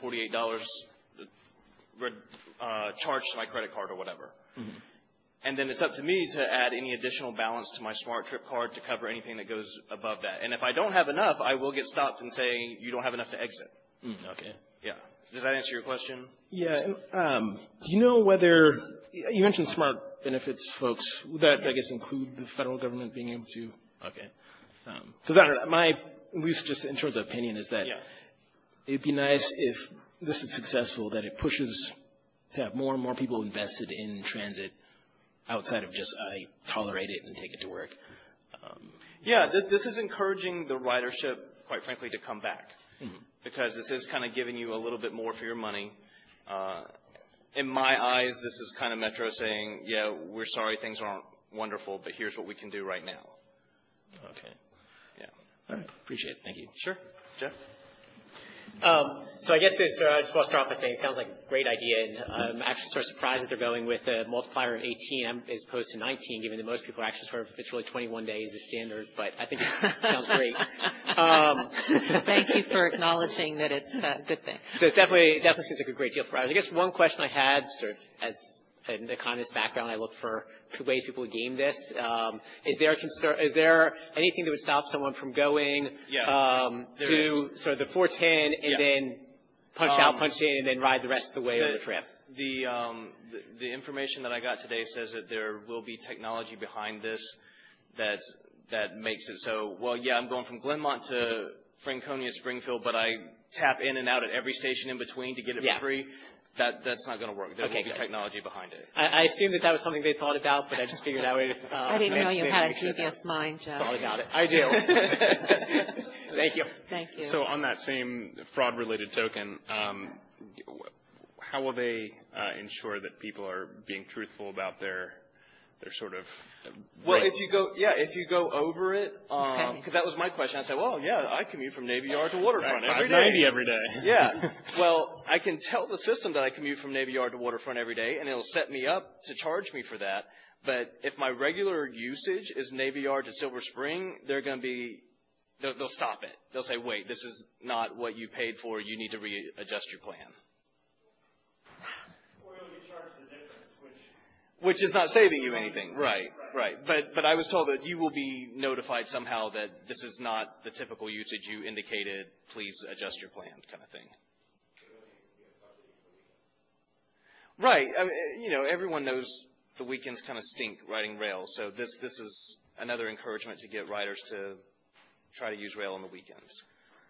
charged to my credit card or whatever. Mm-hmm. And then it's up to me to add any additional balance to my smart trip card to cover anything that goes above that. And if I don't have enough, I will get stopped and say, you don't have enough to exit. Okay. Yeah. Does that answer your question? Yeah. And, do you know whether, you mentioned smart benefits folks, would that, I guess, include the federal government being able to? Okay. Because I don't know, my, at least just in terms of opinion, is that it'd be nice if this is successful, that it pushes to have more and more people invested in transit outside of just, I tolerate it and take it to work. This is encouraging the ridership, quite frankly, to come back. Mm-hmm. Because this is kind of giving you a little bit more for your money. In my eyes, this is kind of Metro saying, yeah, we're sorry things aren't wonderful, but here's what we can do right now. Okay. Yeah. All right. Appreciate it. Thank you. Sure. Jeff? So I guess I just want to start off by saying it sounds like a great idea, and I'm actually sort of surprised that they're going with a multiplier of 18 as opposed to 19, given that most people are actually sort of, it's really 21 days is standard, but I think it sounds great. Thank you for acknowledging that it's a good thing. So it definitely seems like a great deal for us. I guess one question I had, sort of as an economist background, I look for ways people would game this. Is there anything that would stop someone from going to sort of the 410 and then punch out, punch in, and then ride the rest of the way on the trip? The information that I got today says that there will be technology behind this that makes it so, well, yeah, I'm going from Glenmont to Franconia, Springfield, but I tap in and out at every station in between to get it for free. That's not going to work. There will be technology behind it. I assumed that was something they thought about, but I just figured I would. I didn't know you had a devious mind, Jeff. Thought about it. I do. Thank you. Thank you. So on that same fraud-related token, how will they ensure that people are being truthful about their sort of well, if you go over it, because that was my question. I said, well, yeah, I commute from Navy Yard to Waterfront every day. 590 every day. Yeah. Well, I can tell the system that I commute from Navy Yard to Waterfront every day, and it'll set me up to charge me for that. But if my regular usage is Navy Yard to Silver Spring, they'll stop it. They'll say, wait, this is not what you paid for. You need to readjust your plan. Which is not saving you anything. Right. But I was told that you will be notified somehow that this is not the typical usage you indicated. Please adjust your plan, kind of thing. Right. I mean, everyone knows the weekends kind of stink riding rail. So this is another encouragement to get riders to try to use rail on the weekends.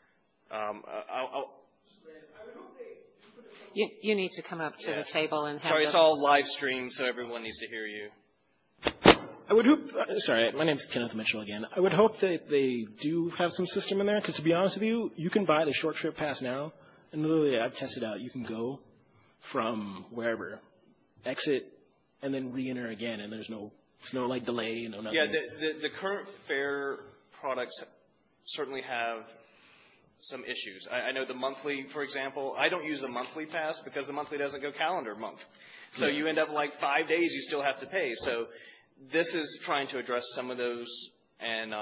You need to come up to the table and have Sorry, it's all live streamed, so everyone needs to hear you. I would hope, sorry, my name's Kenneth Mitchell again. I would hope that they do have some system in there, because to be honest with you, you can buy the short trip pass now, and literally I've tested out, you can go from wherever, exit, and then re-enter again, and there's no like delay, no nothing. Yeah, the current fare products certainly have some issues. I know the monthly, for example, I don't use the monthly pass because the monthly doesn't go calendar month. So you end up like 5 days you still have to pay. So this is trying to address some of those, and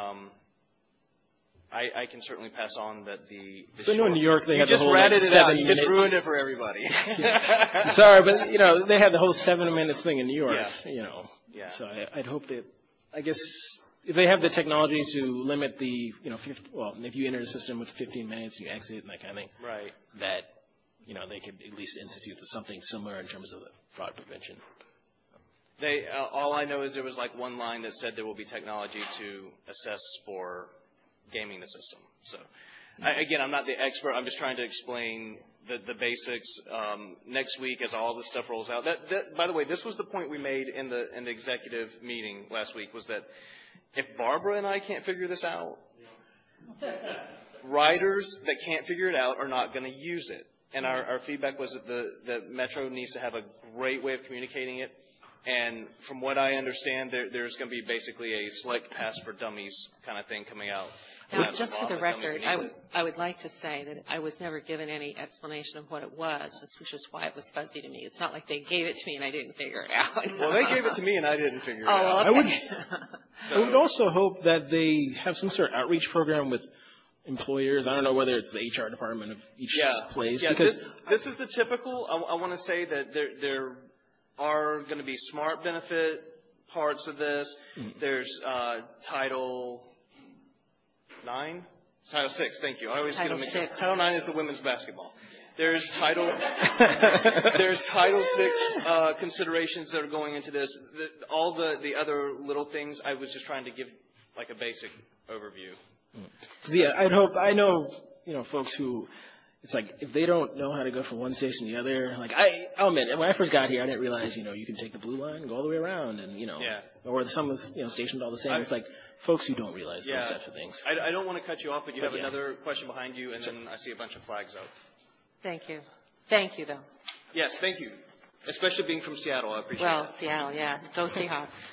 I can certainly pass on that the so I know in New York they have the whole You just ratted it out. You just 7 ruined it for everybody. Sorry, but they have the whole 7 minutes thing in New York. Yeah. So I'd hope that, I guess, if they have the technology to limit the, if you enter the system with 15 minutes, you exit and that kind of thing. Right. That, they could at least institute something similar in terms of the fraud prevention. All I know is there was like one line that said there will be technology to assess for gaming the system. So, again, I'm not the expert. I'm just trying to explain the basics. Next week, as all this stuff rolls out. By the way, this was the point we made in the executive meeting last week, was that if Barbara and I can't figure this out, riders that can't figure it out are not going to use it. And our feedback was that the Metro needs to have a great way of communicating it. And from what I understand, there's going to be basically a select pass for dummies kind of thing coming out. Now, just for the record, I would like to say that I was never given any explanation of what it was, which is why it was fuzzy to me. It's not like they gave it to me and I didn't figure it out. Well, they gave it to me and I didn't figure it out. Oh, okay. I would also hope that they have some sort of outreach program with employers. I don't know whether it's the HR department of each place. Yeah, because this is the typical. I want to say that there are going to be smart benefit parts of this. There's Title 9? Title 6, thank you. I always get them mixed up. Title 9 is the women's basketball. There's Title 6 considerations that are going into this. All the other little things, I was just trying to give like a basic overview. Yeah, I know, folks who, it's like, if they don't know how to go from one station to the other, like, I'll admit, when I first got here, I didn't realize, you can take the blue line and go all the way around, and, or some of the, stations all the same. It's like, folks who don't realize those types of things. I don't want to cut you off, but you have another question behind you, and then I see a bunch of flags out. Thank you. Thank you, though. Yes, thank you. Especially being from Seattle, I appreciate it. Well, Seattle, yeah. Go Seahawks.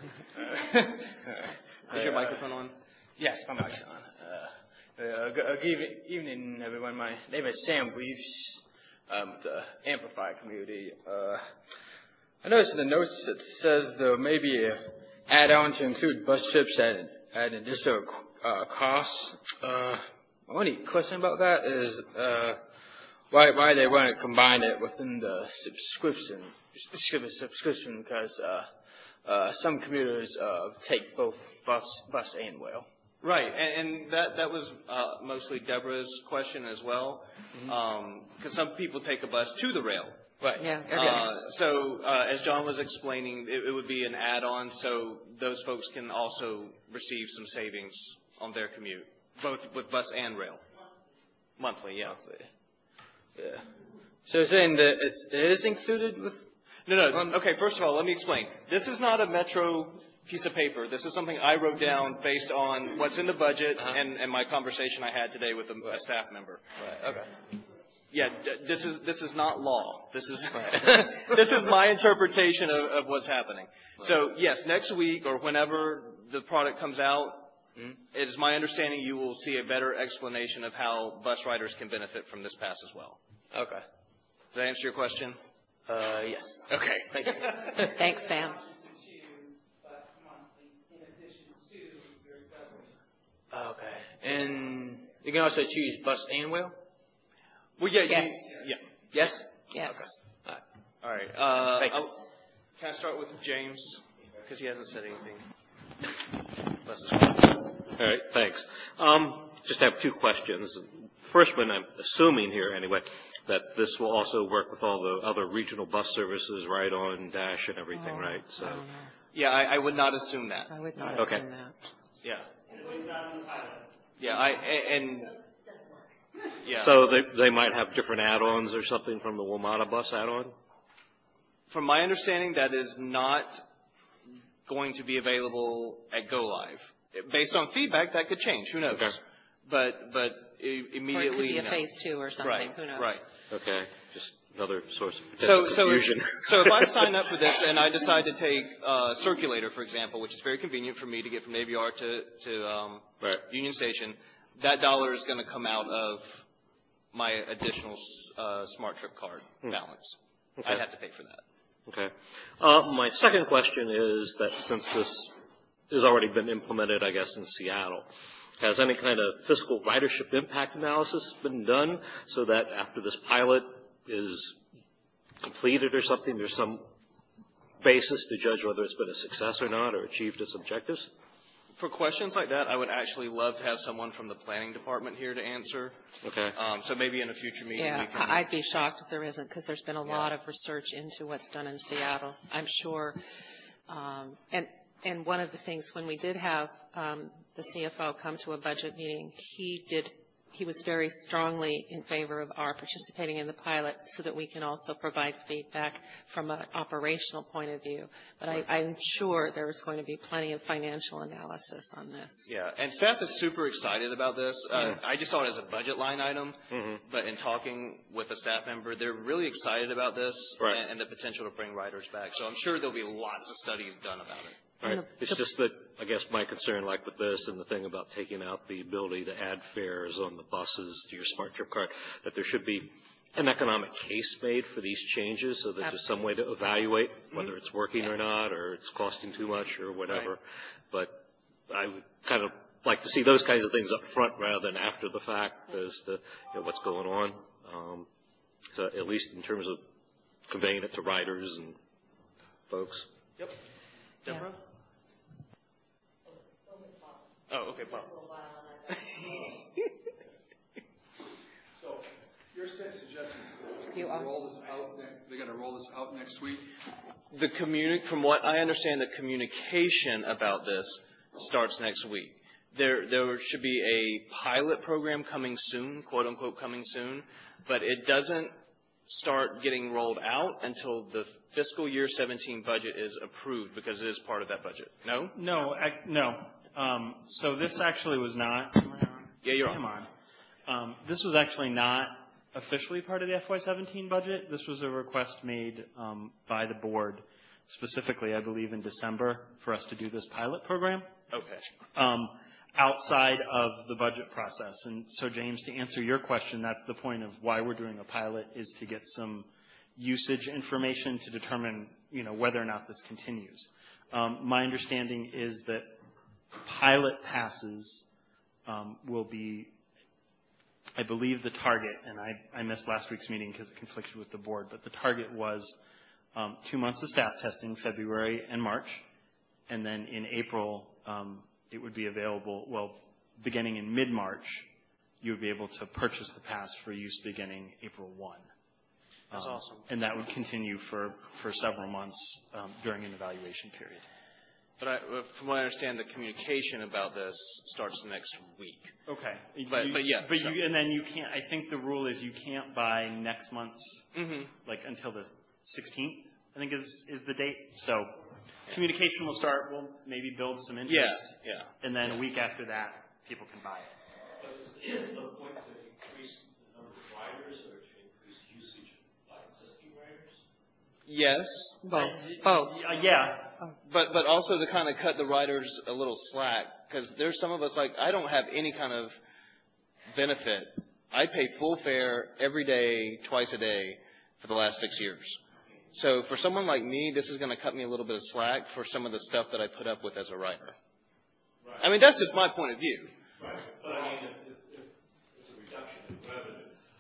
Is your microphone on? Yes, my mic's on. Good evening, everyone. My name is Sam Reeves, the Amplify community. I noticed in the notes it says there may be an add-on to include bus trips at an additional cost. My only question about that is why they want to combine it within the subscription, because some commuters take both bus and rail. Right, and that was mostly Deborah's question as well, because some people take a bus to the rail. Right. Yeah. So as John was explaining, it would be an add-on, so those folks can also receive some savings on their commute, both with bus and rail. Monthly, yeah. Yeah. So you're saying that it is included with? No. Okay, first of all, let me explain. This is not a Metro piece of paper. This is something I wrote down based on what's in the budget and my conversation I had today with a staff member. Right. Okay. Yeah, this is not law. This is this is my interpretation of what's happening. So yes, next week or whenever the product comes out, it is my understanding you will see a better explanation of how bus riders can benefit from this pass as well. Okay. Does that answer your question? Yes. Okay. Thank you. Thanks, Sam. Okay. And you can also choose bus and rail? Well, yeah. Yes. Yes? Yes. Okay. All right. Thank you. Can I start with James? Because he hasn't said anything. All right, thanks. Just have two questions. First one, I'm assuming here anyway, that this will also work with all the other regional bus services, Ride On, Dash, and everything, right? So. Yeah, I would not assume that. I would not assume that. Yeah. Yeah. So they might have different add-ons or something from the WMATA bus add-on? From my understanding, that is not going to be available at Go Live. Based on feedback, that could change. Who knows? Okay. But immediately, Or it could be a no. phase 2 or something. Right, Who knows? right. Okay, just another source of So confusion. if I sign up for this and I decide to take Circulator, for example, which is very convenient for me to get from AVR to Union Station, that dollar is going to come out of my additional Smart Trip card balance. Okay. I'd have to pay for that. Okay. My second question is that since this has already been implemented, I guess, in Seattle, has any kind of fiscal ridership impact analysis been done so that after this pilot is completed or something, there's some basis to judge whether it's been a success or not or achieved its objectives? For questions like that, I would actually love to have someone from the planning department here to answer. Okay. So maybe in a future meeting Yeah, we can... I'd be shocked if there isn't, because there's been a lot of research into what's done in Seattle, I'm sure. And one of the things, when we did have the CFO come to a budget meeting, he was very strongly in favor of our participating in the pilot so that we can also provide feedback from an operational point of view. But I'm sure there is going to be plenty of financial analysis on this. Yeah, and staff is super excited about this. I just saw it as a budget line item, but in talking with a staff member, they're really excited about this and the potential to bring riders back. So I'm sure there'll be lots of studies done about it. Right. It's just that, I guess, my concern, like with this and the thing about taking out the ability to add fares on the buses to your Smart Trip card, that there should be an economic case made for these changes so that there's some way to evaluate whether it's working or not, or it's costing too much or whatever. Right. But I would kind of like to see those kinds of things up front rather than after the fact as to what's going on, so at least in terms of conveying it to riders and folks. Yep. Deborah? Oh, okay, Bob. So you're suggesting they're going to roll this out next week? From what I understand, the communication about this starts next week. There should be a pilot program coming soon, quote unquote coming soon, but it doesn't start getting rolled out until the fiscal year 17 budget is approved, because it is part of that budget. No? No. So this actually was not. Yeah, you're on. This was actually not officially part of the FY17 budget. This was a request made by the board, specifically, I believe, in December, for us to do this pilot program. Okay. Outside of the budget process. And so, James, to answer your question, that's the point of why we're doing a pilot, is to get some usage information to determine, whether or not this continues. My understanding is that pilot passes will be, I believe the target, and I missed last week's meeting because it conflicted with the board, but the target was 2 months of staff testing, February and March, and then in April, it would be available, beginning in mid-March, you would be able to purchase the pass for use beginning April 1. That's awesome. And that would continue for several months during an evaluation period. But from what I understand, the communication about this starts next week. Okay. But yeah. And then you can't, I think the rule is you can't buy next month's, until the 16th, I think is the date. So communication will start, we'll maybe build some interest. Yeah. And then a week after that, people can buy it. But is the point to increase the number of riders or to increase usage by existing riders? Yes. Both. Yeah. But also to kind of cut the riders a little slack, because there's some of us, I don't have any kind of benefit. I pay full fare every day, twice a day for the last 6 years. So for someone like me, this is going to cut me a little bit of slack for some of the stuff that I put up with as a rider. Right. I mean, that's just my point of view. Right. But I mean, if it's a reduction in revenue.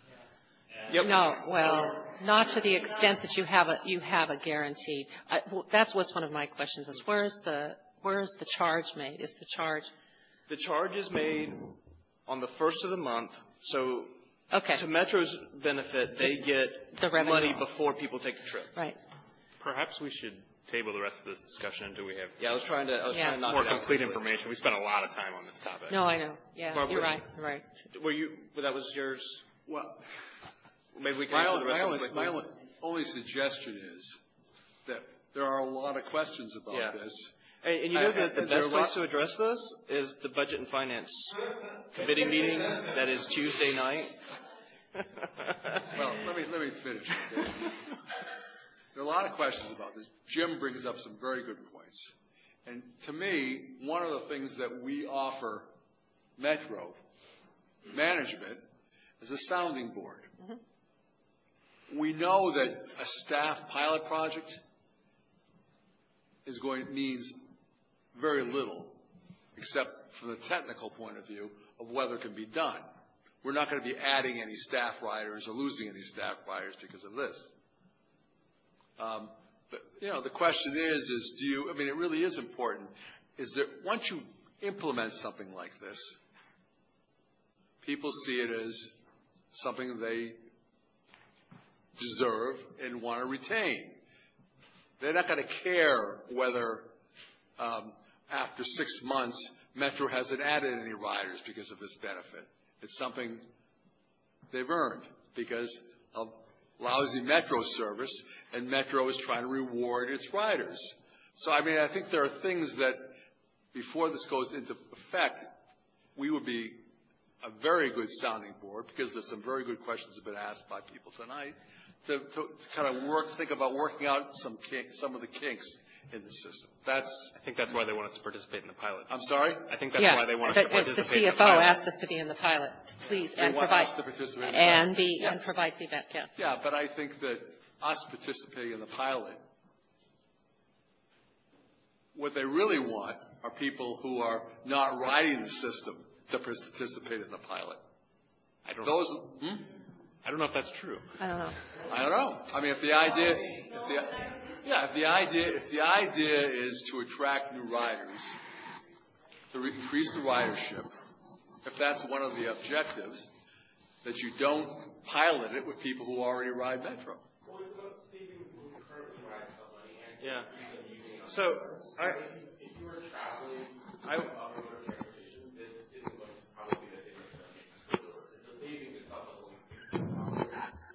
Yep. No, well, not to the extent that you have a guarantee. That's what's one of my questions is where is the charge made? Is the charge? The charge is made on the first of the month. So to Metro's benefit, they get the money before people take the trip. Right. Perhaps we should table the rest of this discussion until we have I was trying to knock more it out complete quickly. information. We spent a lot of time on this topic. No, I know. Yeah, Barbara, you're right. You're right. That was yours? Well, maybe we can answer the rest of it quickly. My only suggestion is that there are a lot of questions about this. And you know the best place to address this is the Budget and Finance Committee meeting that is Tuesday night. Well, let me finish. Okay? There are a lot of questions about this. Jim brings up some very good points. And to me, one of the things that we offer Metro management is a sounding board. Mm-hmm. We know that a staff pilot project means very little, except from the technical point of view of whether it can be done. We're not going to be adding any staff riders or losing any staff riders because of this. But, the question is it really is important, is that once you implement something like this, people see it as something they deserve and want to retain. They're not going to care whether after 6 months Metro hasn't added any riders because of this benefit. It's something they've earned because of lousy Metro service, and Metro is trying to reward its riders. So, I think there are things that, before this goes into effect, we would be a very good sounding board, because there's some very good questions that have been asked by people tonight, to kind of think about working out some of the kinks in the system. I think that's why they want us to participate in the pilot. I'm sorry? I think that's why they want us to participate in the pilot. The CFO asked us to be in the pilot, please, and provide feedback. Yeah. Yeah, but I think that us participating in the pilot, what they really want are people who are not riding the system to participate in the pilot. I don't know if that's true. I don't know. If the idea is to attract new riders, to increase the ridership, if that's one of the objectives, that you don't pilot it with people who already ride Metro. Yeah. So, if you were traveling, I would transportation. This isn't going to probably be the thing that's going to make the saving is probably $60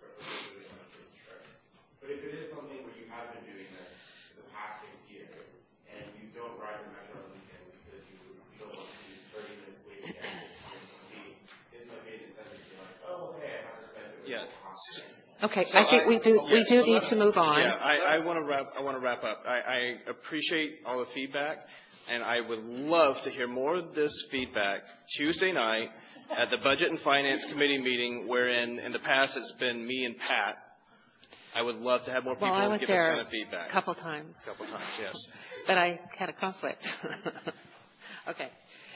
trip. But if it is something where you have been doing this for the past 6 years and you don't ride the Metro on weekends because you don't want to do 30 minutes waiting this might be an incentive to be like, oh, hey, I haven't spent it. Yeah. Okay, so I think we do need to move on. Yeah, I want to wrap up. I appreciate all the feedback, and I would love to hear more of this feedback Tuesday night at the Budget and Finance Committee meeting, wherein in the past it's been me and Pat. I would love to have more people give us kind of feedback. A couple times, yes. But I had a conflict. Okay.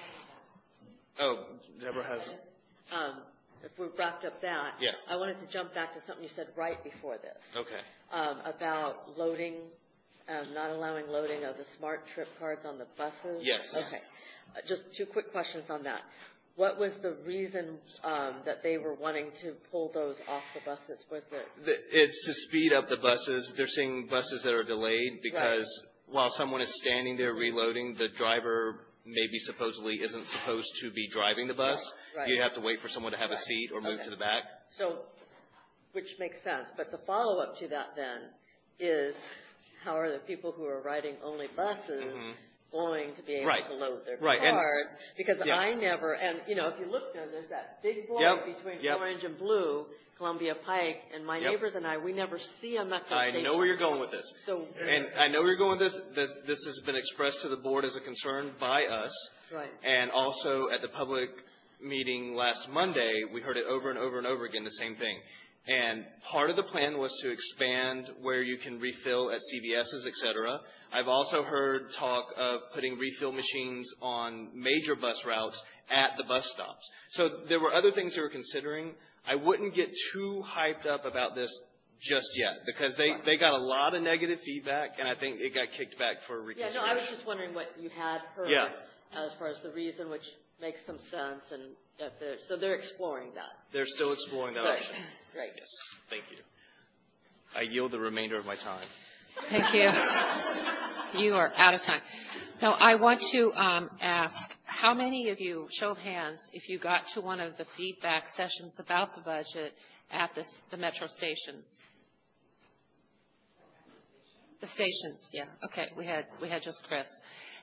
Oh, Deborah has. If we've wrapped up that, yeah. I wanted to jump back to something you said right before this. Okay. About loading, not allowing loading of the smart trip cards on the buses. Yes. Okay. Just 2 quick questions on that. What was the reason that they were wanting to pull those off the buses? It's to speed up the buses. They're seeing buses that are delayed because while someone is standing there reloading, the driver maybe supposedly isn't supposed to be driving the bus. Right. You have to wait for someone to have a seat or move to the back. So, which makes sense. But the follow-up to that then is, how are the people who are riding only buses going to be able to load their cards? Because I never, and if you look there's that big void between Orange and Blue, Columbia Pike, and my neighbors and I, we never see a Metro station. I know where you're going with this. And I know where you're going with this. This has been expressed to the board as a concern by us. Right. And also at the public meeting last Monday, we heard it over and over and over again, the same thing. And part of the plan was to expand where you can refill at CVS's, et cetera. I've also heard talk of putting refill machines on major bus routes at the bus stops. So there were other things they were considering. I wouldn't get too hyped up about this just yet because they got a lot of negative feedback, and I think it got kicked back for reconsideration. Yeah, no, I was just wondering what you had heard as far as the reason, which makes some sense, and so they're exploring that. They're still exploring that option. Great. Yes, thank you. I yield the remainder of my time. Thank you. You are out of time. Now, I want to ask, how many of you, show of hands, if you got to one of the feedback sessions about the budget at the Metro stations? The stations, yeah. Okay, we had just Chris.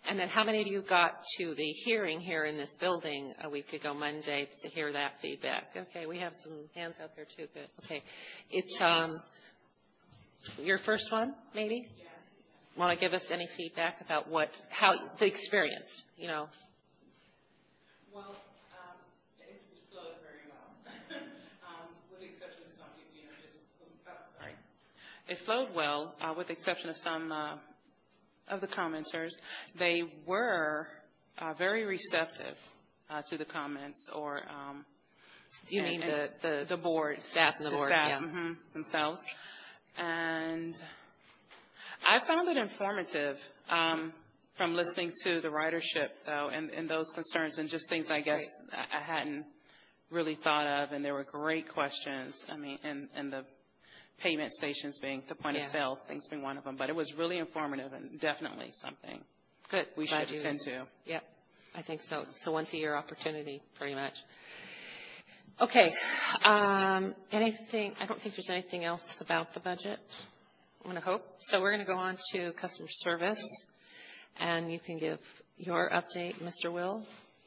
And then how many of you got to the hearing here in this building a week ago Monday to hear that feedback? Okay, we have some hands out there too. Good. Okay. It's your first one, maybe? Yeah. Want to give us any feedback about how the experience, you know? Well, it flowed very well, with the exception of some people, sorry. It flowed well, with the exception of some of the commenters. They were very receptive to the comments, or do you mean the board staff and the board, staff, yeah. Themselves, and I found it informative from listening to the ridership, though, and those concerns and just things I guess I hadn't really thought of, and there were great questions. I mean, and the payment stations being the point of sale, things being one of them. But it was really informative and definitely something good we should attend to. Yep, I think so. It's a once-a-year opportunity, pretty much. Okay. Anything? I don't think there's anything else about the budget. I'm going to hope. So we're going to go on to customer service, and you can give your update, Mr. Will.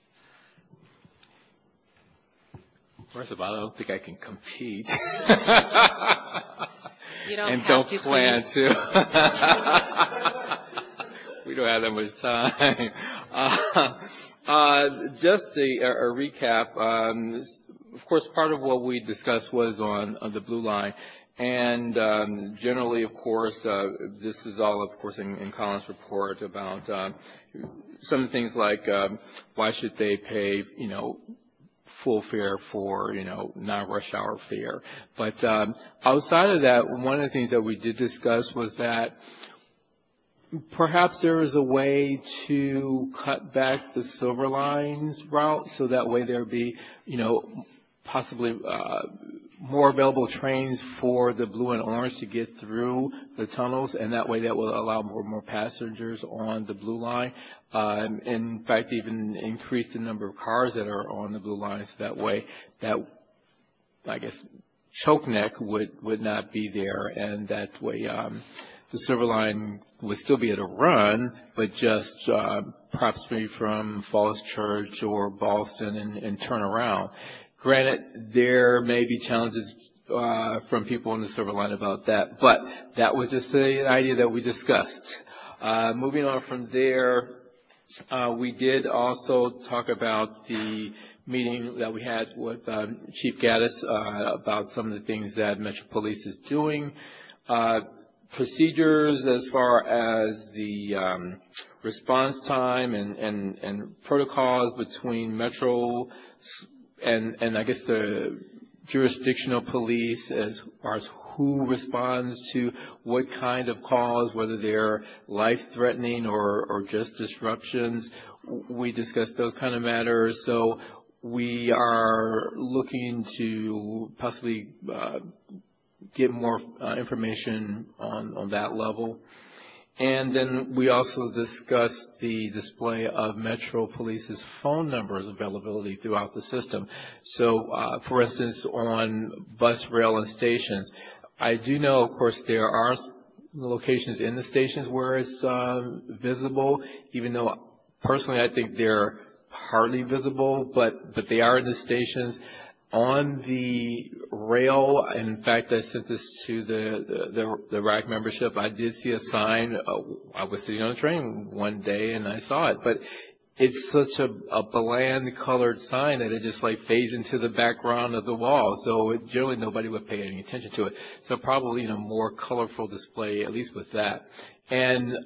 First of all, I don't think I can compete. You don't and have don't to, plan please. to. We don't have that much time. Just a recap. Of course, part of what we discussed was on the Blue Line. And generally, of course, this is all, of course, in Colin's report about some things like why should they pay, full fare for, non-rush hour fare. But outside of that, one of the things that we did discuss was that perhaps there is a way to cut back the Silver Line's route so that way there would be, possibly more available trains for the Blue and Orange to get through the tunnels, and that way that will allow more passengers on the Blue Line. In fact, even increase the number of cars that are on the Blue Line, so that way that, I guess, choke neck would not be there, and that way the Silver Line would still be able to run, but just perhaps maybe from Falls Church or Boston and turn around. Granted, there may be challenges from people on the Silver Line about that, but that was just an idea that we discussed. Moving on from there, we did also talk about the meeting that we had with Chief Gaddis about some of the things that Metro Police is doing. Procedures as far as the response time and protocols between Metro and I guess the jurisdictional police as far as who responds to what kind of calls, whether they're life-threatening or just disruptions. We discussed those kind of matters. So we are looking to possibly get more information on that level. And then we also discussed the display of Metro Police's phone numbers availability throughout the system. So, for instance, on bus, rail, and stations, I do know, of course, there are locations in the stations where it's visible, even though personally I think they're hardly visible, but they are in the stations. On the rail, in fact, I sent this to the RAC membership. I did see a sign. I was sitting on a train one day and I saw it, but it's such a bland colored sign that it just like fades into the background of the wall. So generally nobody would pay any attention to it. So probably more colorful display, at least with that. And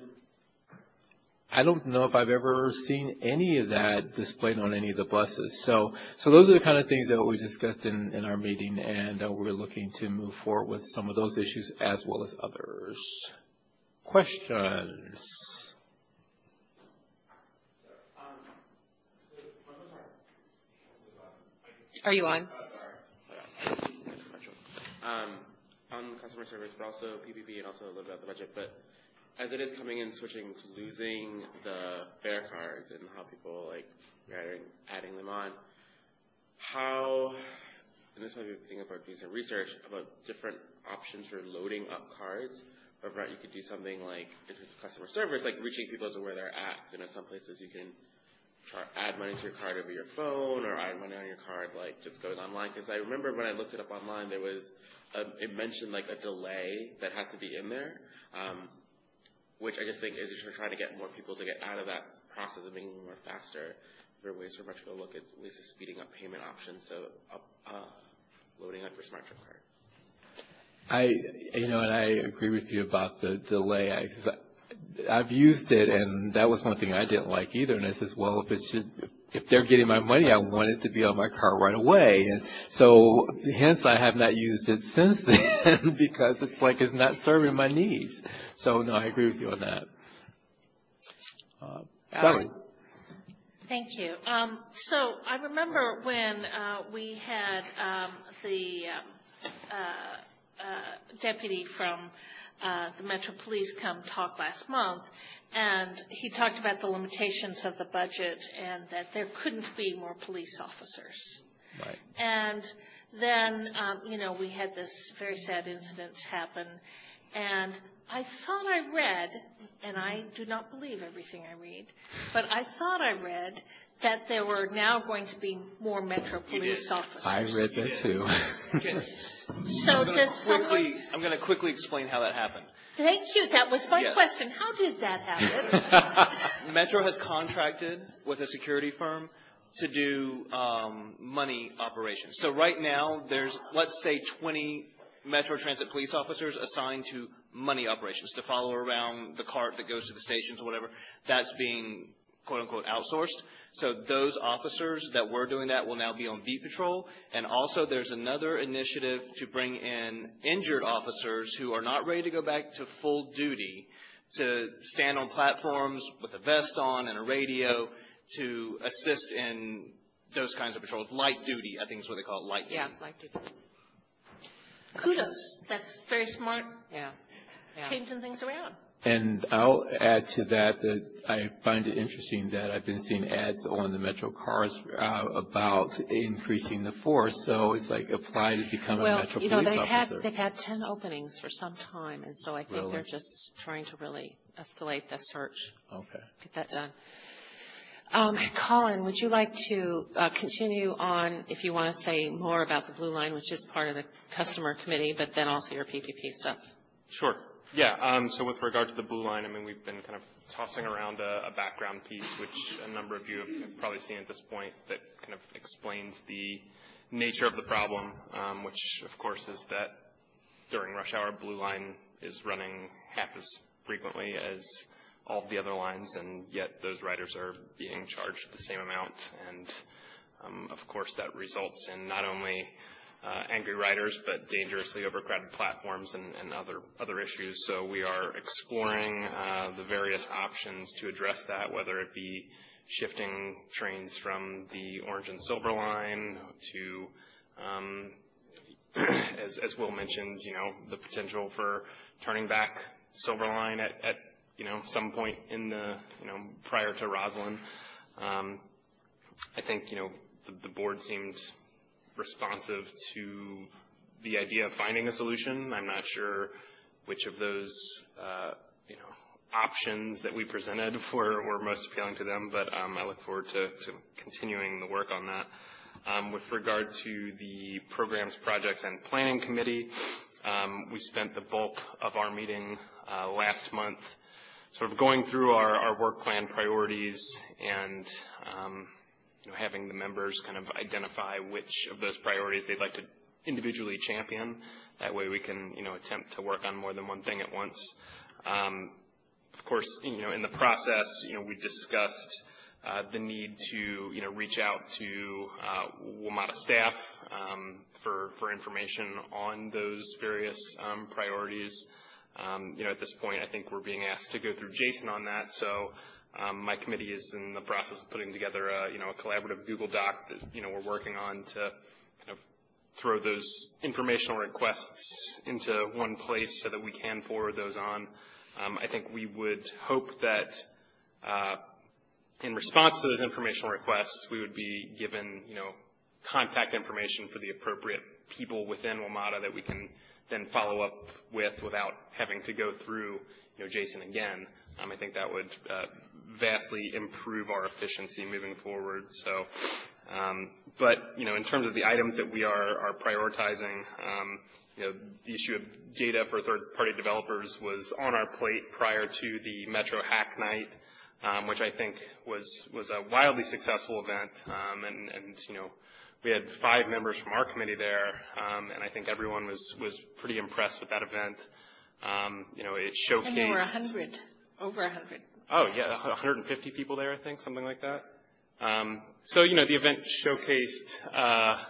I don't know if I've ever seen any of that displayed on any of the buses. So those are the kind of things that we discussed in our meeting, and we're looking to move forward with some of those issues as well as others. Questions? Are you on? On customer service, but also PPP and also a little bit about the budget, but as it is coming in, switching to losing the fare cards and how people like adding them on, how, and this might be a thing about doing some research about different options for loading up cards of route, you could do something like, in terms of customer service, like reaching people to where they're at. You know, some places you can add money to your card over your phone, or add money on your card, like just going online. Because I remember when I looked it up online, there was, it mentioned like a delay that had to be in there, which I just think is just trying to get more people to get out of that process of making it more faster. There are ways for Metro to look at ways of speeding up payment options, so loading up your smart trip card. And I agree with you about the delay. I've used it, and that was one thing I didn't like either. And I says, well, if they're getting my money, I want it to be on my card right away. And so, hence, I have not used it since then because it's like it's not serving my needs. So, no, I agree with you on that. Valerie. Thank you. So I remember when we had the deputy from the Metro Police come talk last month, and he talked about the limitations of the budget and that there couldn't be more police officers. Right. And then, we had this very sad incident happen, and I thought I read, and I do not believe everything I read, but I thought I read that there were now going to be more Metro Police officers. I read that too. So I'm going to quickly explain how that happened. Thank you. That was my question. How did that happen? Metro has contracted with a security firm to do money operations. So right now there's, let's say, 20 Metro Transit police officers assigned to money operations, to follow around the cart that goes to the stations or whatever. That's being, quote unquote, outsourced. So those officers that were doing that will now be on beat patrol. And also there's another initiative to bring in injured officers who are not ready to go back to full duty to stand on platforms with a vest on and a radio to assist in those kinds of patrols. Light duty, I think is what they call it, light duty. Yeah, light duty. Kudos. That's very smart. Yeah. Changing things around. And I'll add to that I find it interesting that I've been seeing ads on the Metro cars about increasing the force. So it's like apply to become a Metro police officer. They've had 10 openings for some time, and so I think they're just trying to really escalate the search. Okay. Get that done. Colin, would you like to continue on, if you want to say more about the Blue Line, which is part of the customer committee, but then also your PPP stuff? Sure. Yeah. So with regard to the Blue Line, I mean, we've been kind of tossing around a background piece, which a number of you have probably seen at this point, that kind of explains the nature of the problem, which, of course, is that during rush hour, Blue Line is running half as frequently as all of the other lines, and yet those riders are being charged the same amount. And, of course, that results in not only angry riders, but dangerously overcrowded platforms and other issues. So we are exploring the various options to address that, whether it be shifting trains from the Orange and Silver Line to, as Will mentioned, the potential for turning back Silver Line at some point in the, prior to Roslyn. I think, the board seemed responsive to the idea of finding a solution. I'm not sure which of those, options that we presented were most appealing to them, but I look forward to continuing the work on that. With regard to the programs, projects, and planning committee, we spent the bulk of our meeting last month sort of going through our work plan priorities and having the members kind of identify which of those priorities they'd like to individually champion. That way we can, attempt to work on more than one thing at once. Of course, in the process, we discussed the need to, reach out to WMATA staff for information on those various priorities. At this point, I think we're being asked to go through Jason on that. So my committee is in the process of putting together a collaborative Google Doc that, we're working on to kind of throw those informational requests into one place so that we can forward those on. I think we would hope that in response to those informational requests, we would be given, contact information for the appropriate people within WMATA that we can then follow up with without having to go through, Jason again. I think that would vastly improve our efficiency moving forward. So, but in terms of the items that we are prioritizing, the issue of data for third-party developers was on our plate prior to the Metro Hack Night, which I think was a wildly successful event, and we had 5 members from our committee there, and I think everyone was pretty impressed with that event. It showcased. And there were 100, over 100. Oh yeah, 150 people there, I think, something like that. So the event showcased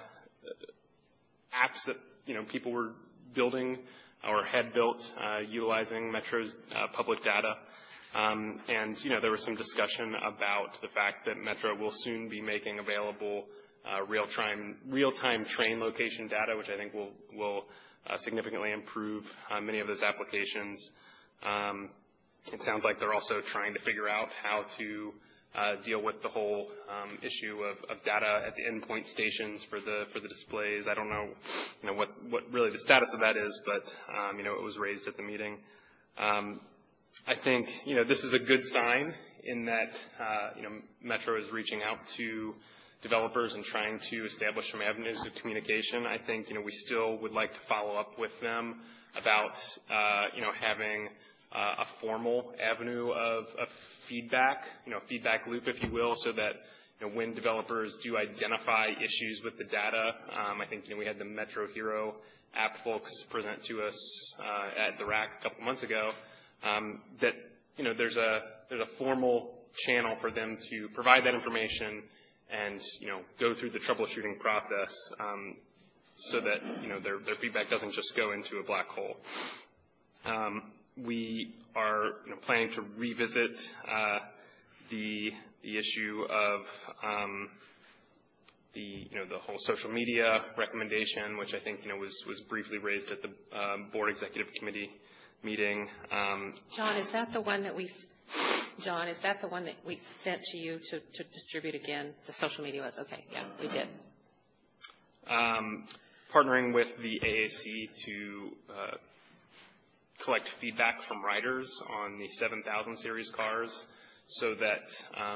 apps that people were building or had built utilizing Metro's public data. And there was some discussion about the fact that Metro will soon be making available real-time train location data, which I think will significantly improve many of those applications. It sounds like they're also trying to figure out how to deal with the whole issue of data at the endpoint stations for the displays. I don't know, what really the status of that is, but it was raised at the meeting. I think this is a good sign in that Metro is reaching out to developers and trying to establish some avenues of communication. I think we still would like to follow up with them about having a formal avenue of feedback, feedback loop, if you will, so that when developers do identify issues with the data, I think we had the Metro Hero app folks present to us at the RAC a couple months ago, that there's a formal channel for them to provide that information and go through the troubleshooting process, so that their feedback doesn't just go into a black hole. We are planning to revisit the issue of the whole social media recommendation, which I think was briefly raised at the board executive committee meeting. John, is that the one that we sent to you to distribute again? The social media was okay. Yeah, we did. Partnering with the AAC to collect feedback from riders on the 7000 series cars, so that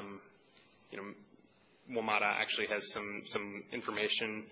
WMATA actually has some information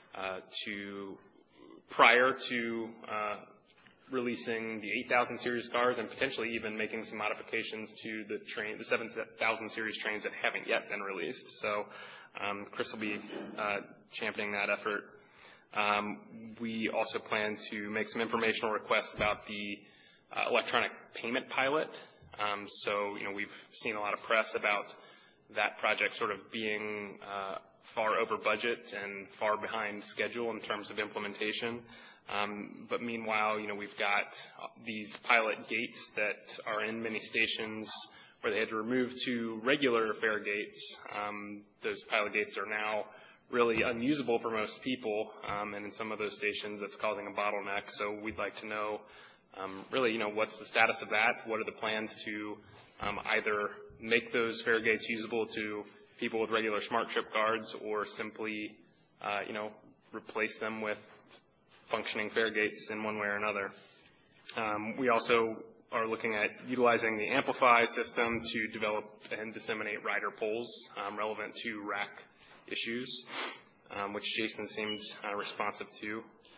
prior to releasing the 8000 series cars, and potentially even making some modifications to the 7000 series trains that haven't yet been released. So Chris will be championing that effort. We also plan to make some informational requests about the electronic payment pilot. So we've seen a lot of press about that project sort of being far over budget and far behind schedule in terms of implementation. But meanwhile, we've got these pilot gates that are in many stations where they had to remove 2 regular fare gates. Those pilot gates are now really unusable for most people, and in some of those stations that's causing a bottleneck. So we'd like to know really, what's the status of that? What are the plans to either make those fare gates usable to people with regular smart trip cards, or simply replace them with functioning fare gates in one way or another. We also are looking at utilizing the Amplify system to develop and disseminate rider polls relevant to RAC issues, which Jason seemed responsive to.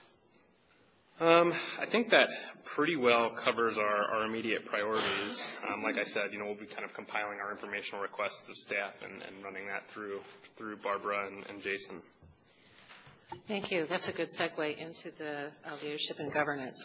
I think that pretty well covers our immediate priorities. Like I said, we'll be kind of compiling our informational requests of staff and running that through Barbara and Jason. Thank you. That's a good segue into the leadership and governance.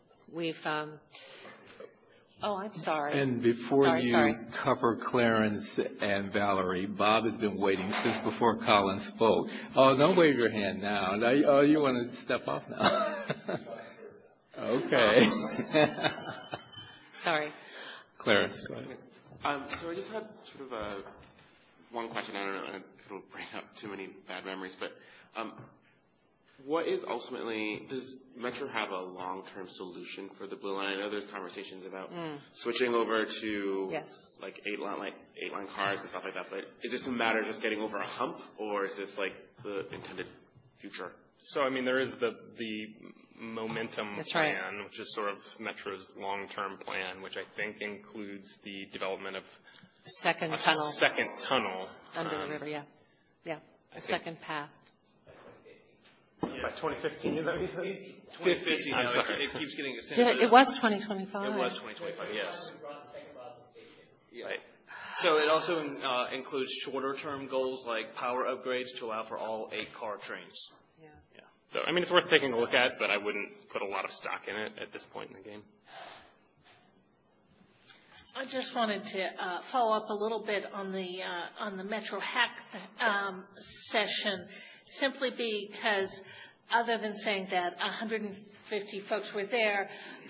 Oh, I'm sorry. And before you cover Clarence and Valerie, Bob has been waiting since before Colin spoke. Oh, don't wave your hand now. Oh, you want to step off now? Okay. Sorry. Clarence, go ahead. So I just had sort of one question. I don't know if it'll bring up too many bad memories, but what is ultimately, does Metro have a long-term solution for the Blue Line? I know there's conversations about switching over to like eight line cars and stuff like that, but is this a matter of just getting over a hump, or is this like the intended future? So, I mean, there is the momentum That's plan, right. which is sort of Metro's long-term plan, which I think includes the development of Second a tunnel. second tunnel. Under the river, yeah. Yeah, a second path. By 2015, is that what you said? 2050 now, I'm sorry. it keeps getting extended. It was 2025. It was 2025, yes. Right. So it also includes shorter-term goals like power upgrades to allow for all 8-car trains. So, I mean, it's worth taking a look at, but I wouldn't put a lot of stock in it at this point in the game. I just wanted to follow up a little bit on the Metro Hack session, simply because other than saying that 150 folks were there,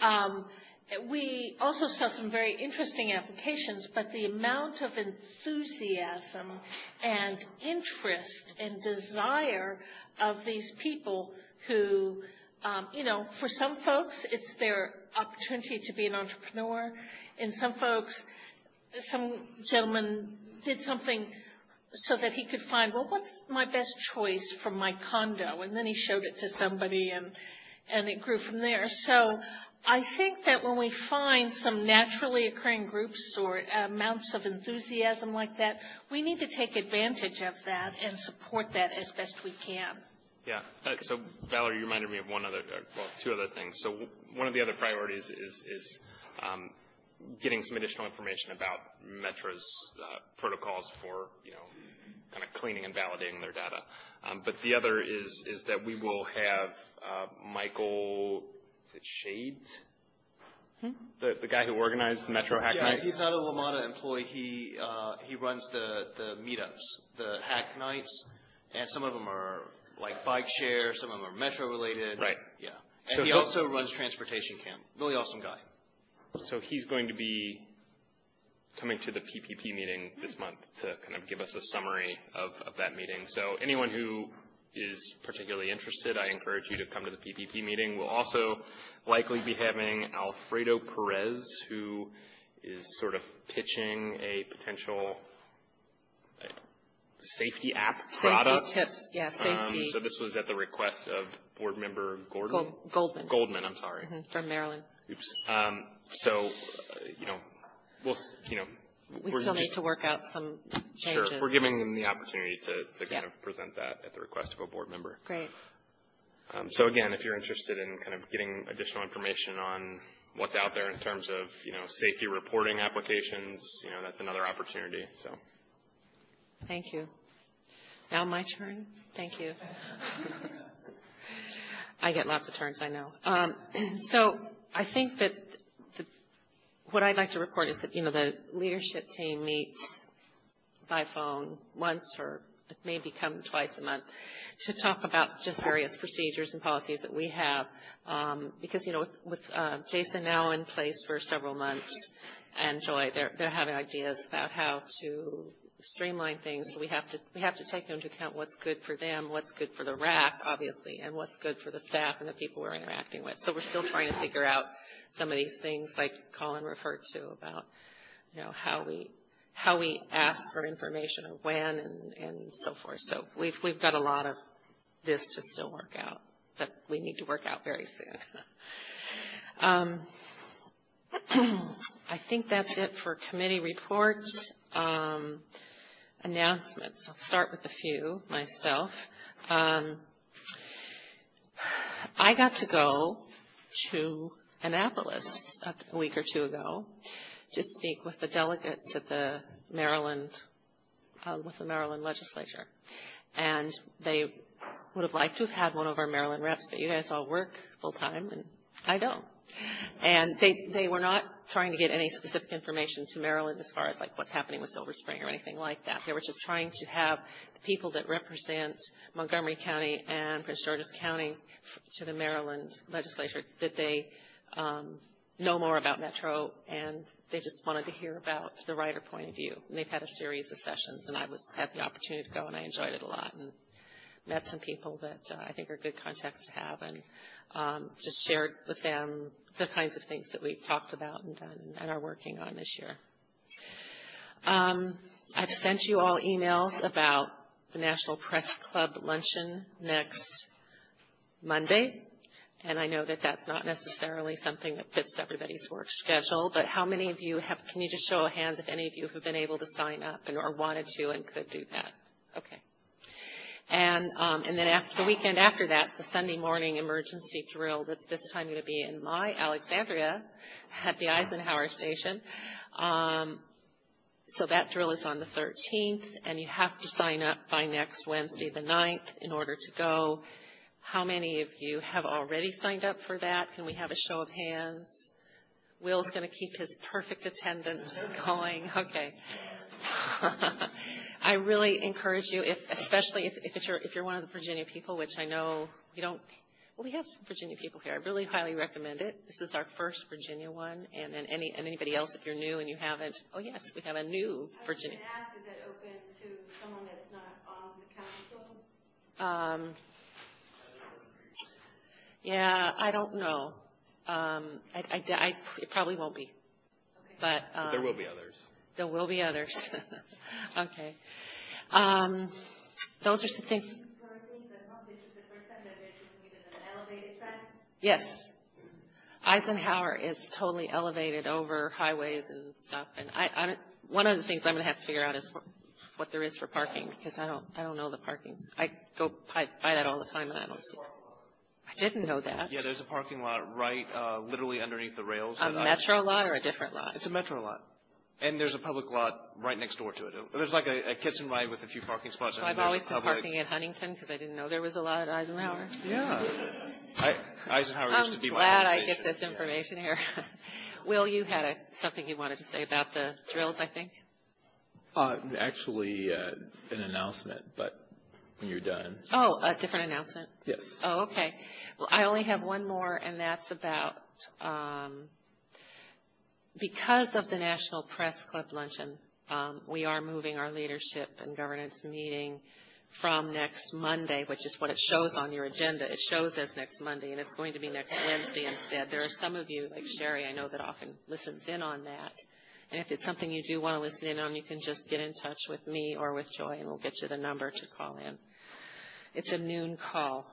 we also saw some very interesting applications, but the amount of enthusiasm and interest and desire of these people who, for some folks, it's their opportunity to be an entrepreneur. And some folks, some gentleman did something so that he could find, well, what's my best choice for my condo? And then he showed it to somebody, and it grew from there. So I think that when we find some naturally occurring groups or amounts of enthusiasm like that, we need to take advantage of that and support that as best we can. Yeah. So, Valerie, you reminded me of two other things. So one of the other priorities is getting some additional information about Metro's protocols for, kind of cleaning and validating their data. But the other is that we will have Michael, is it Shades? The guy who organized the Metro Hack Night? Yeah, he's not a LaMotta employee. He runs the meetups, the Hack Nights, and some of them are like bike share, some of them are Metro related. Right. Yeah. And So he also runs Transportation Camp. Really awesome guy. So he's going to be coming to the PPP meeting this month to kind of give us a summary of that meeting. So anyone who is particularly interested, I encourage you to come to the PPP meeting. We'll also likely be having Alfredo Perez, who is sort of pitching a potential safety app product. Safety tips, yeah, safety. So this was at the request of board member Goldman. Goldman, I'm sorry. From Maryland. Oops. So, we'll, we still need to work out some changes. Sure. We're giving them the opportunity to kind of present that at the request of a board member. Great. So again, if you're interested in kind of getting additional information on what's out there in terms of, safety reporting applications, that's another opportunity. So. Thank you. Now my turn. Thank you. I get lots of turns, I know. So I think that what I'd like to report is that, the leadership team meets by phone once or it may become twice a month to talk about just various procedures and policies that we have. Because, with Jason now in place for several months and Joy, they're having ideas about how to streamline things. So we have to take into account what's good for them, what's good for the RAC, obviously, and what's good for the staff and the people we're interacting with. So we're still trying to figure out some of these things, like Colin referred to, about how we ask for information or when and so forth. So we've got a lot of this to still work out, but we need to work out very soon. I think that's it for committee reports. Announcements. I'll start with a few myself. I got to go to Annapolis a week or two ago to speak with the delegates at the Maryland legislature. And they would have liked to have had one of our Maryland reps, but you guys all work full time and I don't. And they were not trying to get any specific information to Maryland as far as like what's happening with Silver Spring or anything like that. They were just trying to have the people that represent Montgomery County and Prince George's County to the Maryland legislature, that they know more about Metro, and they just wanted to hear about the Rider point of view. And they've had a series of sessions, and I had the opportunity to go, and I enjoyed it a lot, and met some people that I think are good contacts to have, and just shared with them the kinds of things that we've talked about and done and are working on this year. I've sent you all emails about the National Press Club luncheon next Monday. And I know that that's not necessarily something that fits everybody's work schedule, but how many of you have, can you just show of hands if any of you have been able to sign up and or wanted to and could do that? Okay. And then after the weekend after that, the Sunday morning emergency drill that's this time going to be in my Alexandria at the Eisenhower Station. So that drill is on the 13th, and you have to sign up by next Wednesday, the 9th, in order to go. How many of you have already signed up for that? Can we have a show of hands? Will's going to keep his perfect attendance going. Okay. I really encourage you, especially if you're one of the Virginia people, which I know we don't. Well, we have some Virginia people here. I really highly recommend it. This is our first Virginia one, and then anybody else, if you're new and you haven't. Oh yes, we have a new Virginia. Is that open to someone that's not on the council? Yeah, I don't know. It probably won't be. But there will be others. There will be others. Okay. Those are some things. Yes. Eisenhower is totally elevated over highways and stuff. And one of the things I'm going to have to figure out is what there is for parking, because I don't know the parking. I go by that all the time and I don't see it. I didn't know that. Yeah, there's a parking lot right, literally underneath the rails. A metro lot or a different lot? It's a metro lot. And there's a public lot right next door to it. There's like a kiss and ride with a few parking spots. So I've always been parking at Huntington because I didn't know there was a lot at Eisenhower. Yeah. Eisenhower used to be my home I'm glad I station. get this information here. Will, you had something you wanted to say about the drills, I think? Actually, an announcement, but when you're done. Oh, a different announcement? Yes. Oh, okay. Well, I only have one more, and that's about because of the National Press Club luncheon, we are moving our leadership and governance meeting from next Monday, which is what it shows on your agenda. It shows as next Monday, and it's going to be next Wednesday instead. There are some of you, like Sherry, I know that often listens in on that. And if it's something you do want to listen in on, you can just get in touch with me or with Joy, and we'll get you the number to call in. It's a noon call.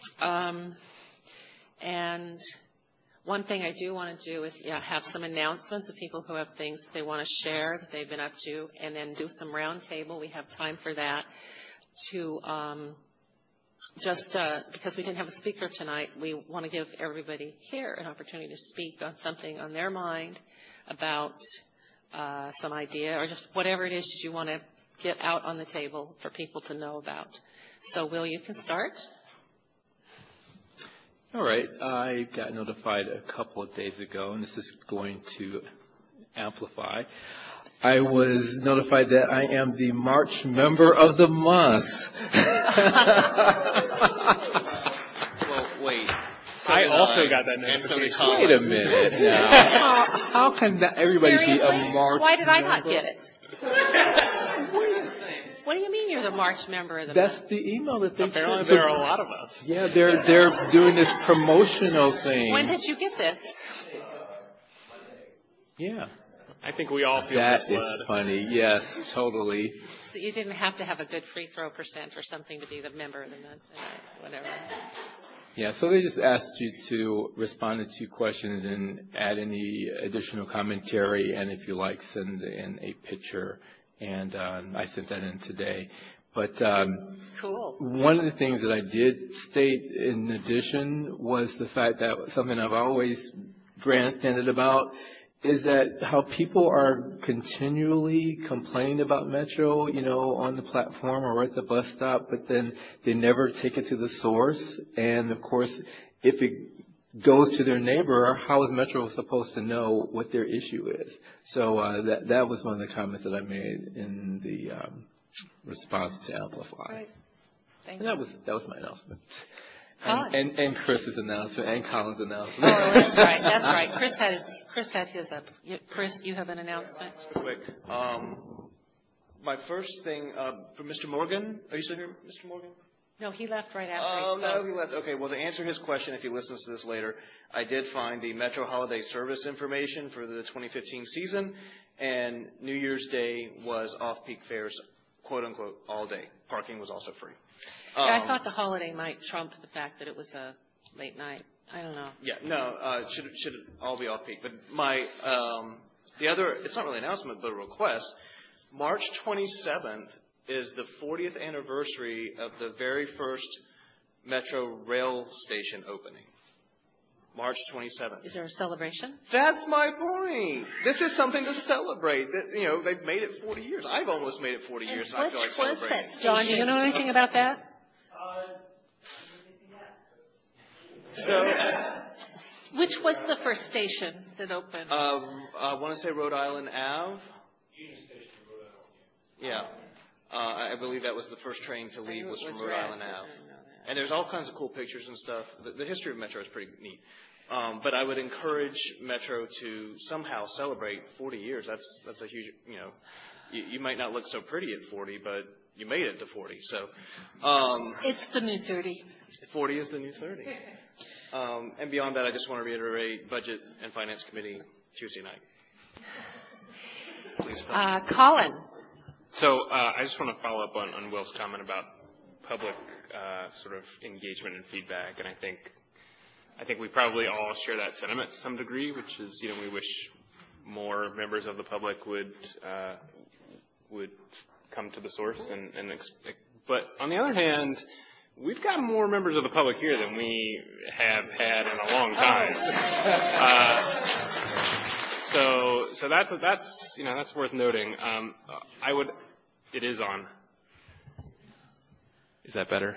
And one thing I do want to do is have some announcements of people who have things that they want to share that they've been up to, and then do some roundtable. We have time for that. To because we didn't have a speaker tonight, we want to give everybody here an opportunity to speak on something on their mind about some idea or just whatever it is that you want to get out on the table for people to know about. So, Will, you can start. All right. I got notified a couple of days ago, and this is going to amplify. I was notified that I am the March Member of the Month. Well, wait. I also got that notification. Wait a minute now. How can that everybody Seriously? be a March Why did I member? not get it? What do you mean you're the March Member of the That's Month? the email that they Apparently sent. there are a lot of us. Yeah, they're doing this promotional thing. When did you get this? Yeah. I think we all feel That misled. is funny. Yes, totally. So you didn't have to have a good free throw percent or something to be the Member of the Month, whatever. Yeah, so they just asked you to respond to 2 questions and add any additional commentary, and if you like, send in a picture. And I sent that in today. But cool. One of the things that I did state in addition was the fact that something I've always grandstanded about is that how people are continually complaining about Metro, on the platform or at the bus stop, but then they never take it to the source. And of course, if it goes to their neighbor, how is Metro supposed to know what their issue is? So that was one of the comments that I made in the response to Amplify. Right. Thanks. And that was my announcement. Colin. And Chris's announcement and Colin's announcement. Oh, that's right. That's right. Chris had his up. Chris, you have an announcement? Quick. My first thing for Mr. Morgan. Are you still here, Mr. Morgan? No, he left right after Oh, he spoke. no, he left. Okay, well, to answer his question, if he listens to this later, I did find the Metro Holiday Service information for the 2015 season, and New Year's Day was off-peak fares quote-unquote, all day. Parking was also free. Yeah, I thought the holiday might trump the fact that it was a late night. I don't know. Yeah, no, it should all be off-peak. But the other, it's not really an announcement, but a request. March 27th is the 40th anniversary of the very first Metro rail station opening. March 27th. Is there a celebration? That's my point. This is something to celebrate. They've made it 40 years. I've almost made it 40 years, and I feel like celebrating. John, do you know anything about that? So, which was the first station that opened? I want to say Rhode Island Ave. Yeah. I believe that was the first train to leave was from Rhode Island Ave. And there's all kinds of cool pictures and stuff. The history of Metro is pretty neat. But I would encourage Metro to somehow celebrate 40 years. That's a huge, you might not look so pretty at 40, but you made it to 40. So, it's the new 30. 40 is the new 30. And beyond that, I just want to reiterate Budget and Finance Committee Tuesday night. Please. Colin. So I just want to follow up on Will's comment about public sort of engagement and feedback, and I think we probably all share that sentiment to some degree, which is we wish more members of the public would come to the source but on the other hand, we've got more members of the public here than we have had in a long time. So that's worth noting. It is on. Is that better?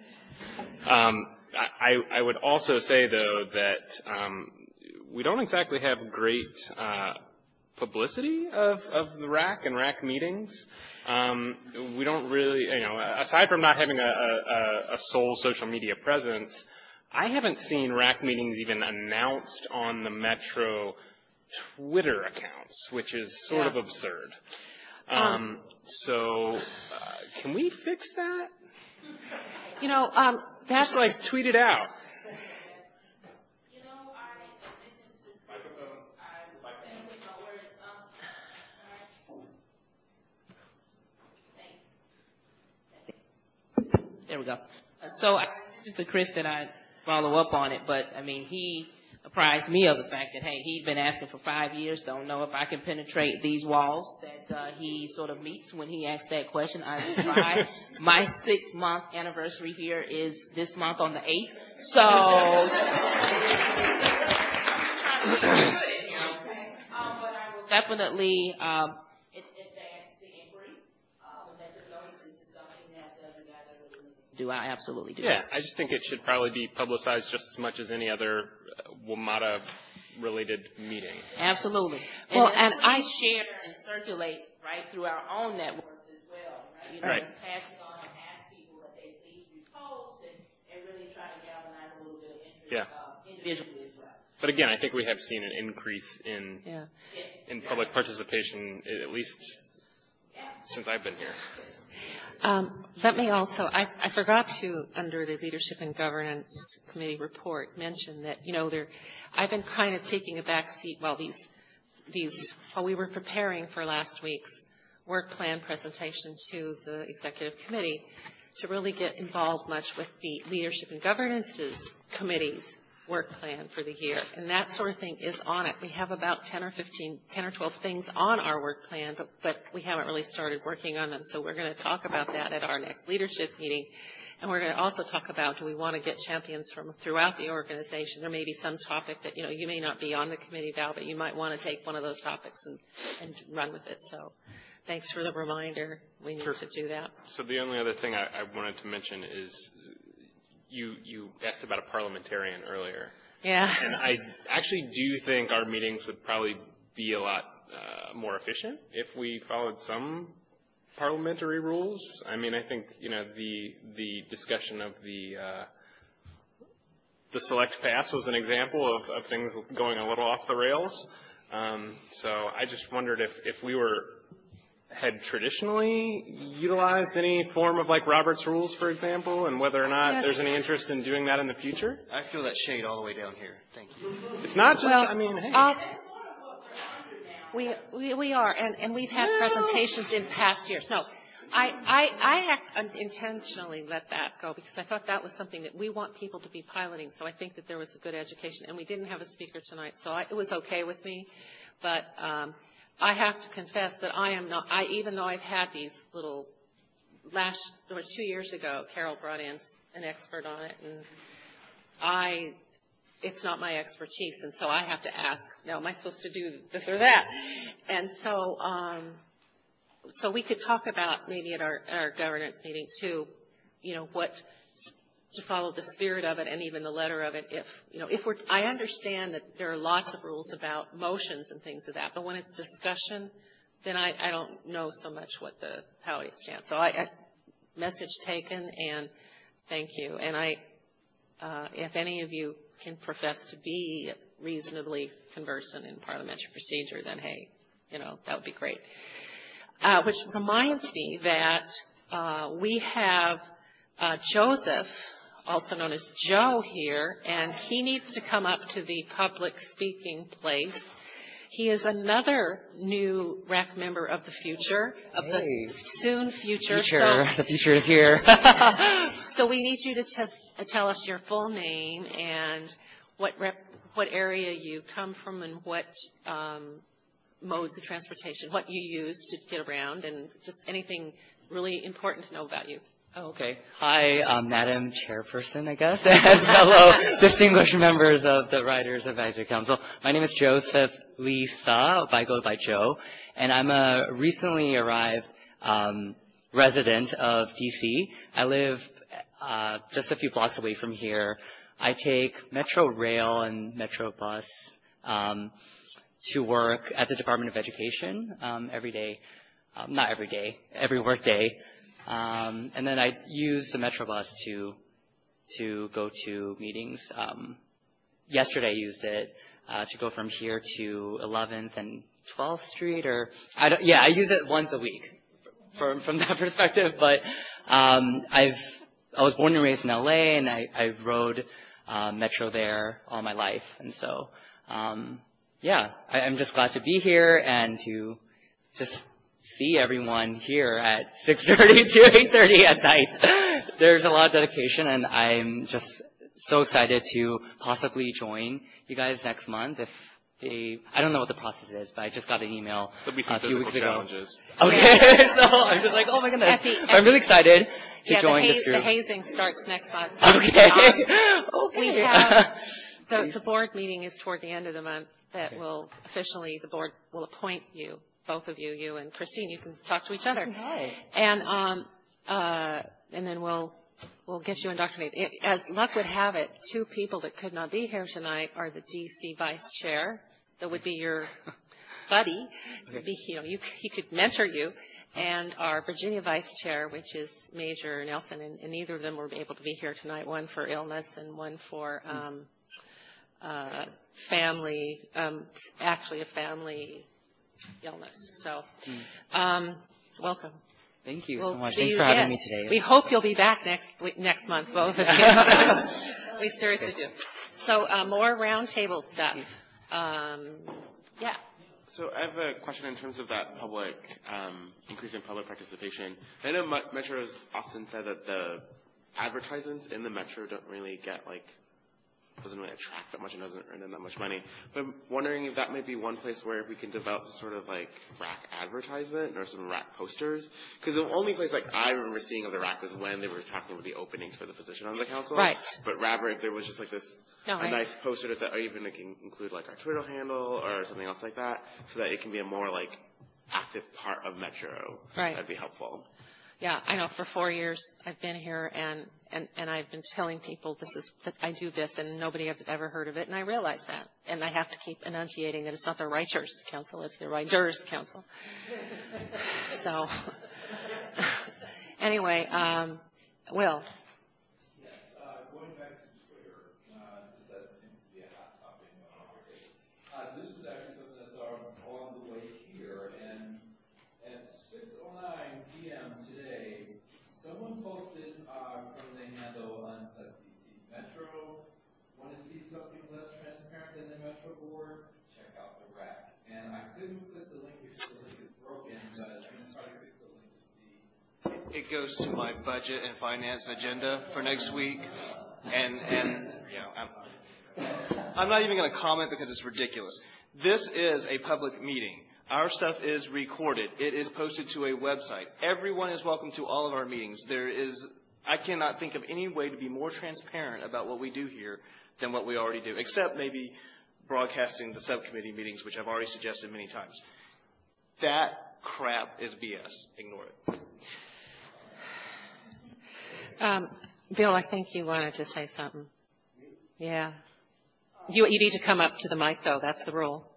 I would also say, though, that we don't exactly have great publicity of the RAC and RAC meetings. We don't really, aside from not having a sole social media presence, I haven't seen RAC meetings even announced on the Metro Twitter accounts, which is sort of absurd. So can we fix that? That's just tweet it out. There we go. So I mentioned to Chris that I'd follow up on it, but I mean, he apprised me of the fact that, hey, he'd been asking for 5 years, don't know if I can penetrate these walls that he sort of meets when he asks that question. I will try. My 6-month anniversary here is this month on the 8th. So, but I will definitely advance the inquiry and let them know that this is something that you guys are really looking to do. I absolutely do. Yeah, I just think it should probably be publicized just as much as any other WMATA-related meeting. Absolutely. Well, and I share and circulate right through our own networks as well. Right? Just pass it on and ask people that they please repost and really try to galvanize a little bit of interest individually as well. But again, I think we have seen an increase in public participation, at least since I've been here. Let me also, I forgot to, under the Leadership and Governance Committee report, mention that, I've been kind of taking a back seat while while we were preparing for last week's work plan presentation to the Executive Committee to really get involved much with the Leadership and Governance Committee's work plan for the year. And that sort of thing is on it. We have about 10 or 12 things on our work plan, but we haven't really started working on them. So we're going to talk about that at our next leadership meeting. And we're going to also talk about, do we want to get champions from throughout the organization? There may be some topic that, you may not be on the committee, Val, but you might want to take one of those topics and run with it. So thanks for the reminder. We need to do that. So the only other thing I wanted to mention is you asked about a parliamentarian earlier. Yeah. And I actually do think our meetings would probably be a lot more efficient if we followed some parliamentary rules. I mean, I think, the discussion of the select pass was an example of things going a little off the rails. So I just wondered if we had traditionally utilized any form of Robert's rules, for example, and whether or not there's any interest in doing that in the future. I feel that shade all the way down here. Thank you. It's not just, hey. We are, and we've had presentations in past years. No, I intentionally let that go because I thought that was something that we want people to be piloting. So I think that there was a good education, and we didn't have a speaker tonight, so it was okay with me. But I have to confess that I am not. Even though I've had these little there was 2 years ago, Carol brought in an expert on it, and it's not my expertise, and so I have to ask, now, am I supposed to do this or that? And so, so we could talk about maybe at our governance meeting too, what to follow the spirit of it and even the letter of it. I understand that there are lots of rules about motions and things of that, but when it's discussion, then I don't know so much how it stands. So I message taken, and thank you. And if any of you can profess to be reasonably conversant in parliamentary procedure, then hey, that would be great. Which reminds me that we have Joseph, also known as Joe, here, and he needs to come up to the public speaking place. He is another new RAC member of the future, the soon future. The future is here. So we need you to tell us your full name and what area you come from and what modes of transportation, what you use to get around, and just anything really important to know about you. Oh, okay. Hi, Madam Chairperson, I guess, and fellow distinguished members of the Riders Advisory Council. My name is Joseph Lee Sa, I go by Joe, and I'm a recently arrived resident of D.C. I live just a few blocks away from here. I take Metro Rail and Metro Bus to work at the Department of Education every day. Not every day, every work day. And then I use the Metro Bus to go to meetings. Yesterday I used it to go from here to 11th and 12th Street, I use it once a week from that perspective. But I was born and raised in LA, and I rode Metro there all my life, and so I'm just glad to be here and to just see everyone here at 6:30 to 8:30 at night. There's a lot of dedication, and I'm just so excited to possibly join you guys next month. I don't know what the process is, but I just got an email a few weeks ago. Challenges. Okay, so I'm just like, oh my goodness. I'm really excited to join this group. The hazing starts next month. Okay. We have the board meeting is toward the end of the month that will officially, the board will appoint you. Both of you and Christine, you can talk to each other. Hi. And then we'll get you indoctrinated. As luck would have it, 2 people that could not be here tonight are the DC Vice Chair, that would be your buddy. Okay. He could mentor you, and our Virginia Vice Chair, which is Major Nelson, and neither of them were able to be here tonight. One for illness and one for family, actually a family illness. So, welcome. Thank you so much. Thanks for having me today. We hope you'll be back next month, both of you. We seriously do. So, more roundtable stuff. So I have a question in terms of that increase in public participation. I know Metro has often said that the advertisements in the Metro don't really doesn't really attract that much and doesn't earn them that much money. But I'm wondering if that might be one place where we can develop sort of RAC advertisement or some RAC posters. Because the only place I remember seeing of the RAC was when they were talking about the openings for the position on the council. Right. But rather if there was just a nice poster that even include our Twitter handle or something else like that, so that it can be a more active part of Metro. Right. That'd be helpful. Yeah, I know. For 4 years I've been here, and I've been telling people that I do this, and nobody has ever heard of it, and I realize that, and I have to keep enunciating that it's not the Writers' Council, it's the Riders' Council. So, anyway, Will. Yes, going back to Twitter, since that seems to be a hot topic nowadays. This was actually something I saw on the way here, and at 6:09 p.m. today, someone posted from the handle on DC Metro, want to see something less transparent than the Metro board? Check out the RAC. And I couldn't click the link because the link is broken, but I'm going to try to fix the link to see it goes to my budget and finance agenda for next week, and I'm not even going to comment because it's ridiculous. This is a public meeting. Our stuff is recorded. It is posted to a website. Everyone is welcome to all of our meetings. I cannot think of any way to be more transparent about what we do here than what we already do, except maybe broadcasting the subcommittee meetings, which I've already suggested many times. That crap is BS. Ignore it. Bill, I think you wanted to say something. Yeah. You need to come up to the mic, though. That's the rule.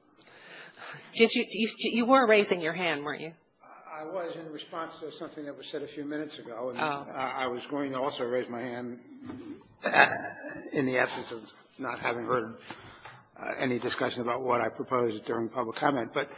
You were raising your hand, weren't you? I was in response to something that was said a few minutes ago, and I was going to also raise my hand in the absence of not having heard any discussion about what I proposed during public comment. But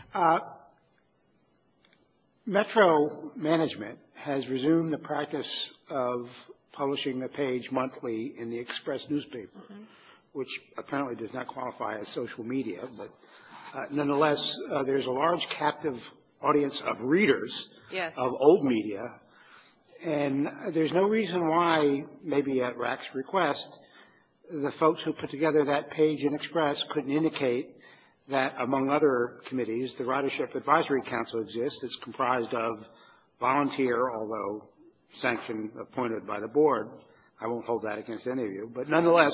Metro management has resumed the practice of publishing a page monthly in the Express newspaper, which apparently does not qualify as social media, but nonetheless, there's a large captive audience of readers of old media, and there's no reason why, maybe at RAC's request, the folks who put together that page in Express couldn't indicate that, among other committees, the Ridership Advisory Council exists. It's comprised of volunteer, although sanctioned, appointed by the board. I won't hold that against any of you. But nonetheless,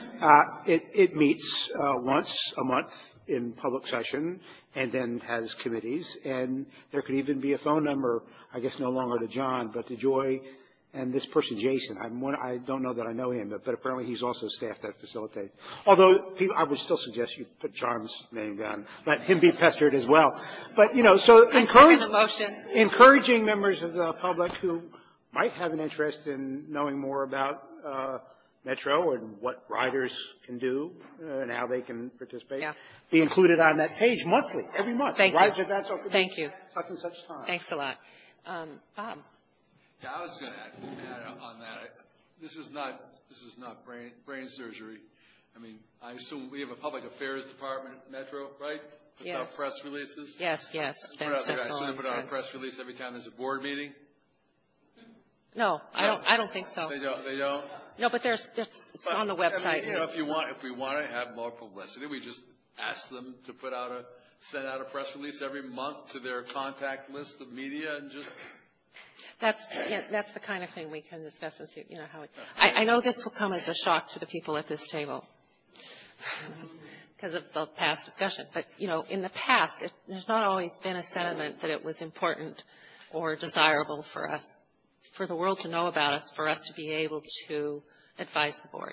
it meets once a month in public session and then has committees. And there could even be a phone number, I guess no longer to John, but to Joy and this person, Jason. I don't know that I know him, but apparently he's also staff that facilitates. Although I would still suggest you put John's name down, let him be pestered as well. But, so encouraging members of the public who might have an interest in knowing more about Metro and what riders can do and how they can participate, be included on that page monthly, every month. Thank Riders you. Events open Thank you. Such and such time. Thanks a lot. Bob. Yeah, I was going to add on that. This is not brain surgery. I mean, I assume we have a public affairs department at Metro, right? Puts out press releases. Yes. I assume they put out a press release every time there's a board meeting. No, I don't think so. They don't. No, but it's on the website. I mean, if we want to have more publicity, we just ask them to send out a press release every month to their contact list of media and just. That's the kind of thing we can discuss and see, how it. I know this will come as a shock to the people at this table because of the past discussion. But, in the past, there's not always been a sentiment that it was important or desirable for us, for the world to know about us, for us to be able to advise the board.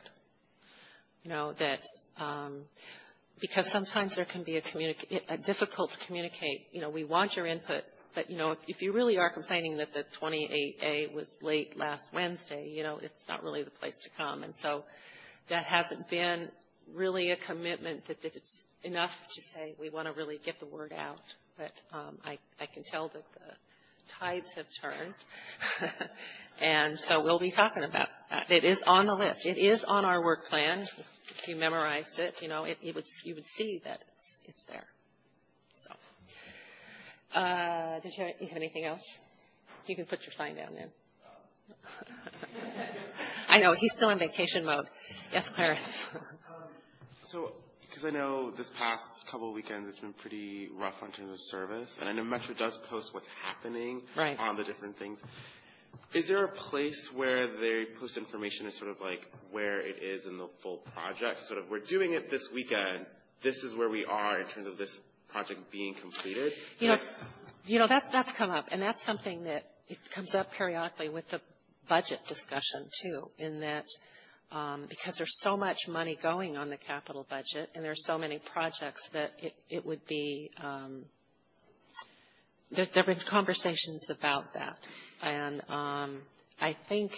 Because sometimes there can be difficult to communicate. We want your input. But, if you really are complaining that the 28A was late last Wednesday, it's not really the place to come. And so that hasn't been really a commitment that it's enough to say we want to really get the word out. But I can tell that the tides have turned. And so we'll be talking about that. It is on the list. It is on our work plan. If you memorized it, you would see that it's there. So. Did you have anything else? You can put your sign down then. I know, he's still in vacation mode. Yes, Clarence. So, because I know this past couple of weekends it's been pretty rough in terms of service, and I know Metro does post what's happening on the different things. Is there a place where they post information as sort of like where it is in the full project? Sort of, we're doing it this weekend, this is where we are in terms of this project being completed? That's come up, and that's something that it comes up periodically with the budget discussion, too, in that because there's so much money going on the capital budget, and there's so many projects that it would be there have been conversations about that. And I think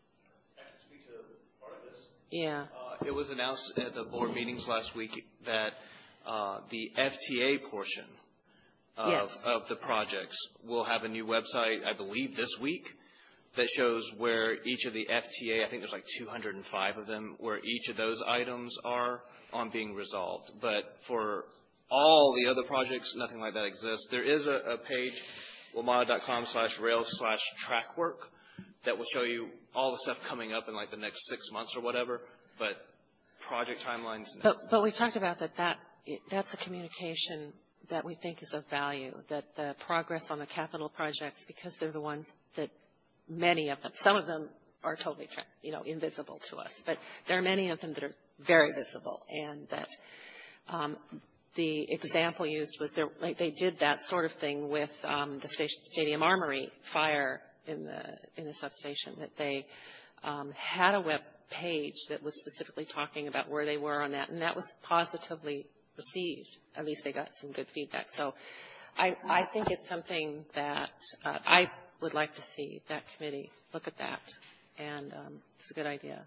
it was announced at the board meetings last week that the FTA portion of the projects will have a new website, I believe, this week that shows where each of the FTA, I think there's like 205 of them, where each of those items are on being resolved. But for all the other projects, nothing like that exists. There is a page WMATA.com/rails/track work that will show you all the stuff coming up in like the next 6 months or whatever, but project timelines. No. But we talked about that's a communication that we think is of value, that the progress on the capital projects, because they're the ones that many of them, some of them are totally, invisible to us, but there are many of them that are very visible, and that the example used was they did that sort of thing with the Stadium Armory fire in the substation, that they had a web page that was specifically talking about where they were on that, and that was positively received. At least they got some good feedback. So I think it's something that I would like to see that committee look at that, and it's a good idea.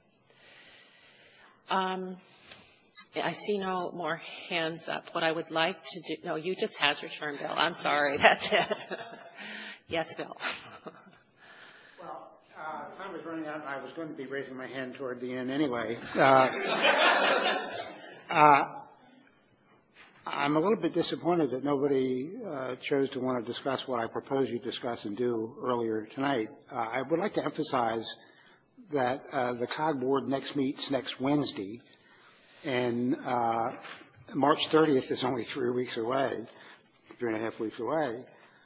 I see no more hands up. What I would like to do, no, you just had your turn, Bill. I'm sorry. That's it. Yes, Bill. Well, time was running out, and I was going to be raising my hand toward the end anyway. I'm a little bit disappointed that nobody chose to want to discuss what I proposed you discuss and do earlier tonight. I would like to emphasize that the COG board meets next Wednesday, and March 30th is only 3 weeks away, 3.5 weeks away.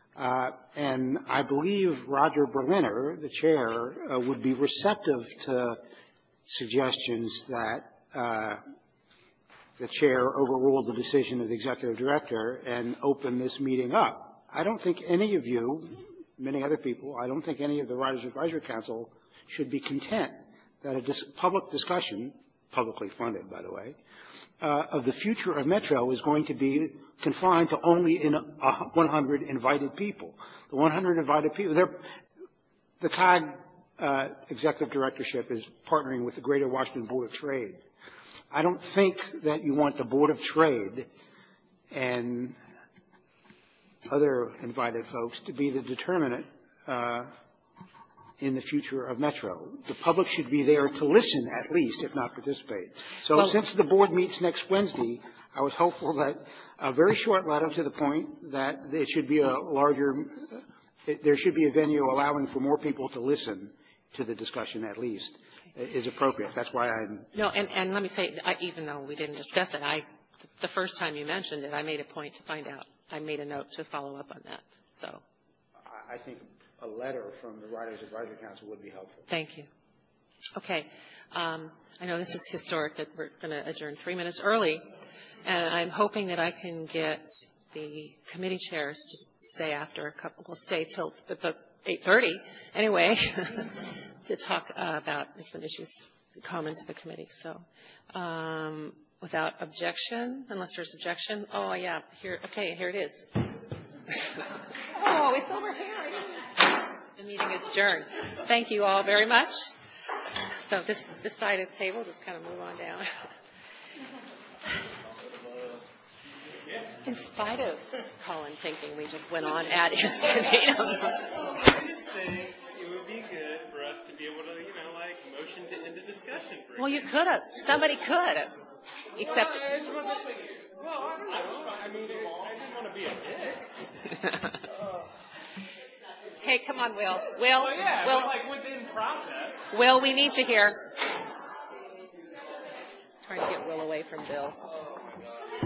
And I believe Roger Berliner, the chair, would be receptive to suggestions that the chair overruled the decision of the executive director and open this meeting up. I don't think any of you, many other people, I don't think any of the Riders Advisory Council should be content that a public discussion, publicly funded, by the way, of the future of Metro is going to be confined to only 100 invited people. The 100 invited people, the COG executive directorship is partnering with the Greater Washington Board of Trade. I don't think that you want the Board of Trade and other invited folks to be the determinant in the future of Metro. The public should be there to listen, at least, if not participate. So since the board meets next Wednesday, I was hopeful that a very short letter to the point that it should be there should be a venue allowing for more people to listen to the discussion, at least, is appropriate. That's why I'm... No, and let me say, even though we didn't discuss it, the first time you mentioned it, I made a point to find out. I made a note to follow up on that. So I think a letter from the Riders Advisory Council would be helpful. Thank you. Okay. I know this is historic that we're going to adjourn 3 minutes early, and I'm hoping that I can get the committee chairs to stay after a couple. We'll stay till 8:30 anyway to talk about some issues common to the committee. So without objection, unless there's objection. Oh, yeah. Here it is. Oh, it's over here. The meeting is adjourned. Thank you all very much. So this side of the table, just kind of move on down. In spite of Colin thinking we just went on at him. I just think it would be good for us to be able to, motion to end the discussion. Well, you could have. Somebody could have. Except. Well, I don't know. I didn't want to be a dick. Hey, come on, Will. Well, yeah, Will, within process. Will, we need you here. Trying to get Will away from Bill.